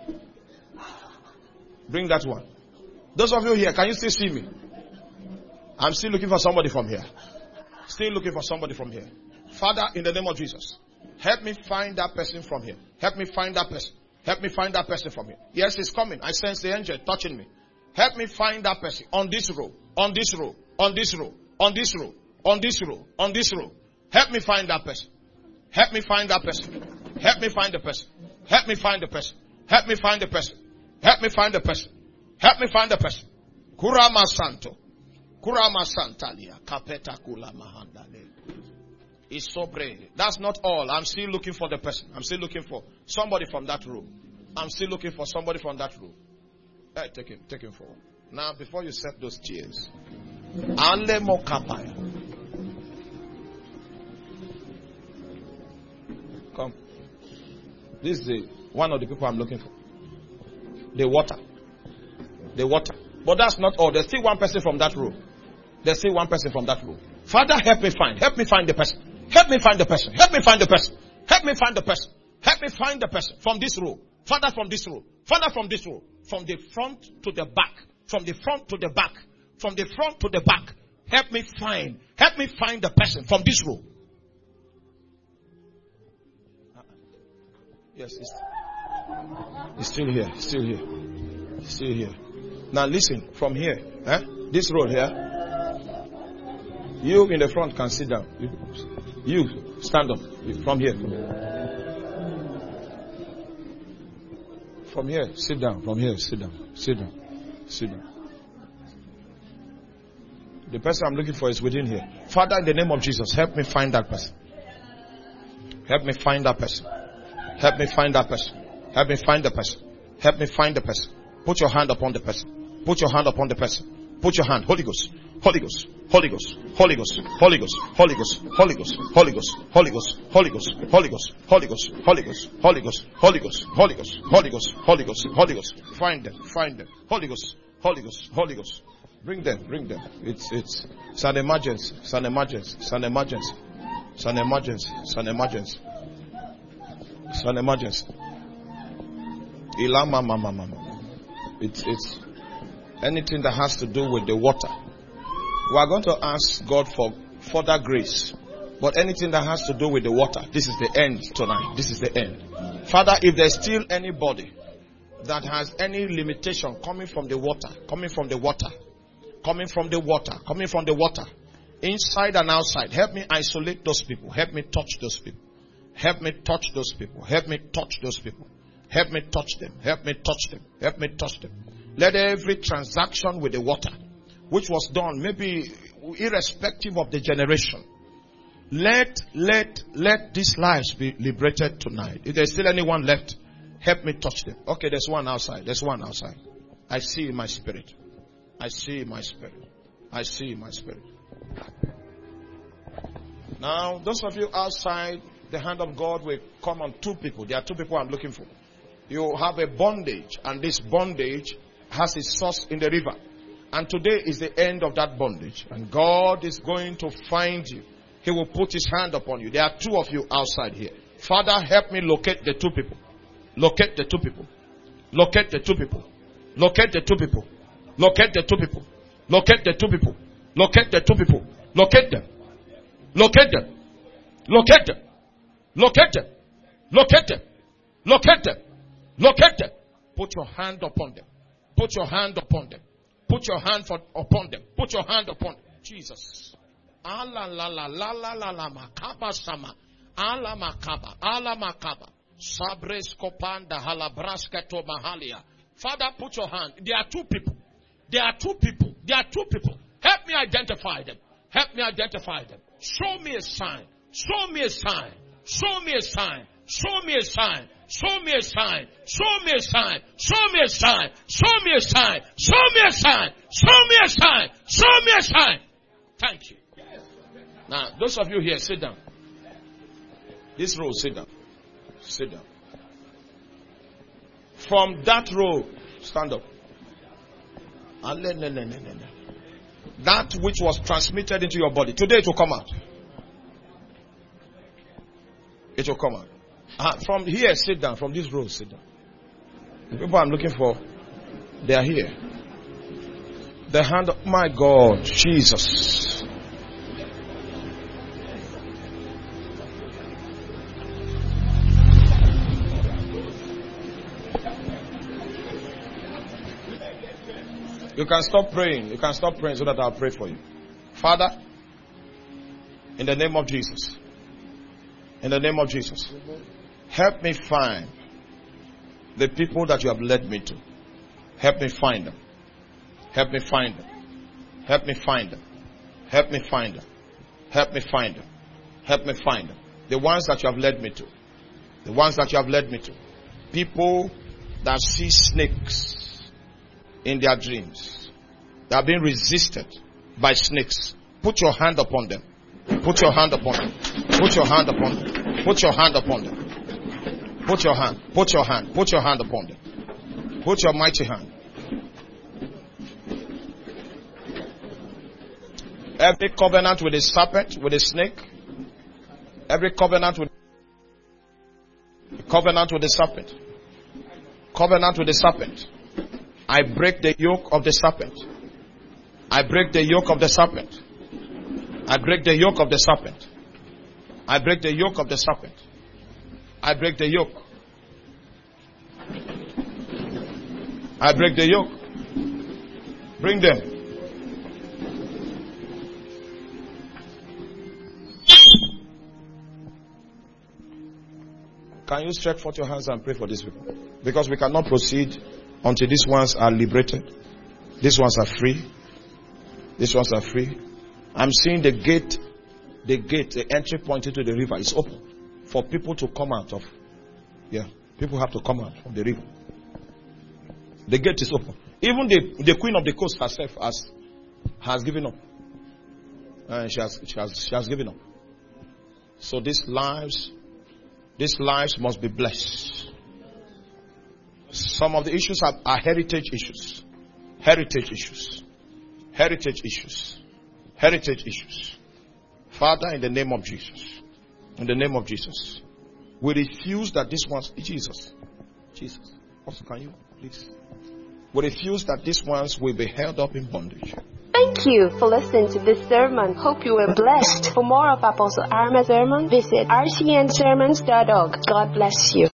Bring that one. Those of you here, can you still see me? I'm still looking for somebody from here. Still looking for somebody from here. Father, in the name of Jesus, help me find that person from here. Help me find that person. Help me find that person from here. Yes, it's coming. I sense the angel touching me. Help me find that person on this row, on this row, on this row, on this row, on this row, on this row. Help me find that person. Help me find that person. Help me find the person. Help me find the person. Help me find the person. Help me find the person. Help me find the person. Kurama Santo. Kurama Santalia. Kapeta Kula Mahandale. Isobre. That's not all. I'm still looking for the person. I'm still looking for somebody from that room. I'm still looking for somebody from that room. Hey, take him. Take him forward. Now, before you set those chairs. Ale Mokapaya. Come. This is the, one of the people I'm looking for. The water. The water. But that's not all. There's still one person from that row. There's still one person from that row. Father, help me find. Help me find the person. Help me find the person. Help me find the person. Help me find the person. Help me find the person from this row. Father, from this row. Father, from this row. From the front to the back. From the front to the back. From the front to the back. Help me find. Help me find the person from this row. Yes, it's, it's still here. It's still here. It's still here. Now listen, from here, eh? This road here, you in the front can sit down. You, you stand up from here. From here. From here, sit down. From here, sit down. Sit down. Sit down. The person I'm looking for is within here. Father, in the name of Jesus, help me find that person. Help me find that person. Help me find that person. Help me find the person. Help me find the person. Put your hand upon the person. Put your hand upon the person. Put your hand. Holy Ghost. Holy Ghost. Holy Ghost. Holy Ghost. Holy Ghost. Holy Ghost. Holy Ghost. Holy Ghost. Holy Ghost. Holy Ghost. Holy Ghost. Holy Ghost. Holy Ghost. Holy Ghost. Holy Ghost. Holy Ghost. Holy Ghost. Holy Ghost. Holy Ghost. Find them. Find them. Holy Ghost. Holy Ghost. Holy Ghost. Bring them. Bring them. It's it's it's an emergency. It's an emergency. It's an emergency. It's an emergency. It's an emergency. It's an emergency. Ilama mama mama. It's it's anything that has to do with the water. We are going to ask God for further grace. But anything that has to do with the water, this is the end tonight. This is the end. Father, if there's still anybody that has any limitation coming from the water, coming from the water, coming from the water, coming from the water, inside and outside, help me isolate those people. Help me touch those people. Help me touch those people. Help me touch those people. Help me touch them. Help me touch them. Help me touch them. Let every transaction with the water, which was done, maybe irrespective of the generation, let, let, let these lives be liberated tonight. If there's still anyone left, help me touch them. Okay, there's one outside. There's one outside. I see in my spirit. I see in my spirit. I see in my spirit. Now, those of you outside, the hand of God will come on two people. There are two people I'm looking for. You have a bondage, and this bondage has its source in the river. And today is the end of that bondage. And God is going to find you. He will put his hand upon you. There are two of you outside here. Father, help me locate the two people. Locate the two people. Locate the two people. Locate the two people. Locate the two people. Locate the two people. Locate the two people. Locate them. Locate them. Locate them. Locate them. Locate them. Locate them. Locate them. Put your hand upon them. Put your hand upon them. Put your hand for, upon them. Put your hand upon them. Jesus. Ala la la la la la la makaba sama. Ala makaba. Ala makaba. Sabres kopanda halabraska to mahalia. Father, put your hand. There are two people. There are two people. There are two people. Help me identify them. Help me identify them. Show me a sign. Show me a sign. Show me a sign. Show me a sign. Show me a sign. Show me a sign. Show me a sign. Show me a sign. Show me a sign. Show me a sign. Show me a sign. Thank you. Now, those of you here, sit down. This row, sit down. Sit down. From that row, stand up. That which was transmitted into your body, today it will come out. It will come out. Uh, from here, sit down. From this row, sit down. The people I'm looking for, they are here. The hand of my God, Jesus. You can stop praying. You can stop praying so that I'll pray for you. Father, in the name of Jesus. In the name of Jesus. Help me find the people that you have led me to. Help me find them. Help me find them. Help me find them. Help me find them. Help me find them. Help me find them. The ones that you have led me to. The ones that you have led me to. People that see snakes in their dreams. They are being resisted by snakes. Put your hand upon them. Put your hand upon them. Put your hand upon them. Put your hand upon them. Put your hand. Put your hand. Put your hand upon them. Put your mighty hand. Every covenant with a serpent, with a snake. Every covenant with covenant with the serpent. Covenant with the serpent. I break the yoke of the serpent. I break the yoke of the serpent. I break the yoke of the serpent. I break the yoke of the serpent. I break the yoke. I break the yoke. Bring them. Can you stretch forth your hands and pray for these people? Because we cannot proceed until these ones are liberated. These ones are free. These ones are free. I'm seeing the gate, the gate, the entry point into the river is open for people to come out of. Yeah, people have to come out from the river. The gate is open. Even the, the queen of the coast herself has, has given up. And she has, she has, she has given up. So these lives, these lives must be blessed. Some of the issues are, are heritage issues. Heritage issues. Heritage issues. Heritage issues. Father, in the name of Jesus. In the name of Jesus. We refuse that this ones, Jesus. Jesus. Also, can you please? We refuse that these ones will be held up in bondage. Thank you for listening to this sermon. Hope you were blessed. For more of Apostle Aramel's sermon, visit r c n sermons dot org. God bless you.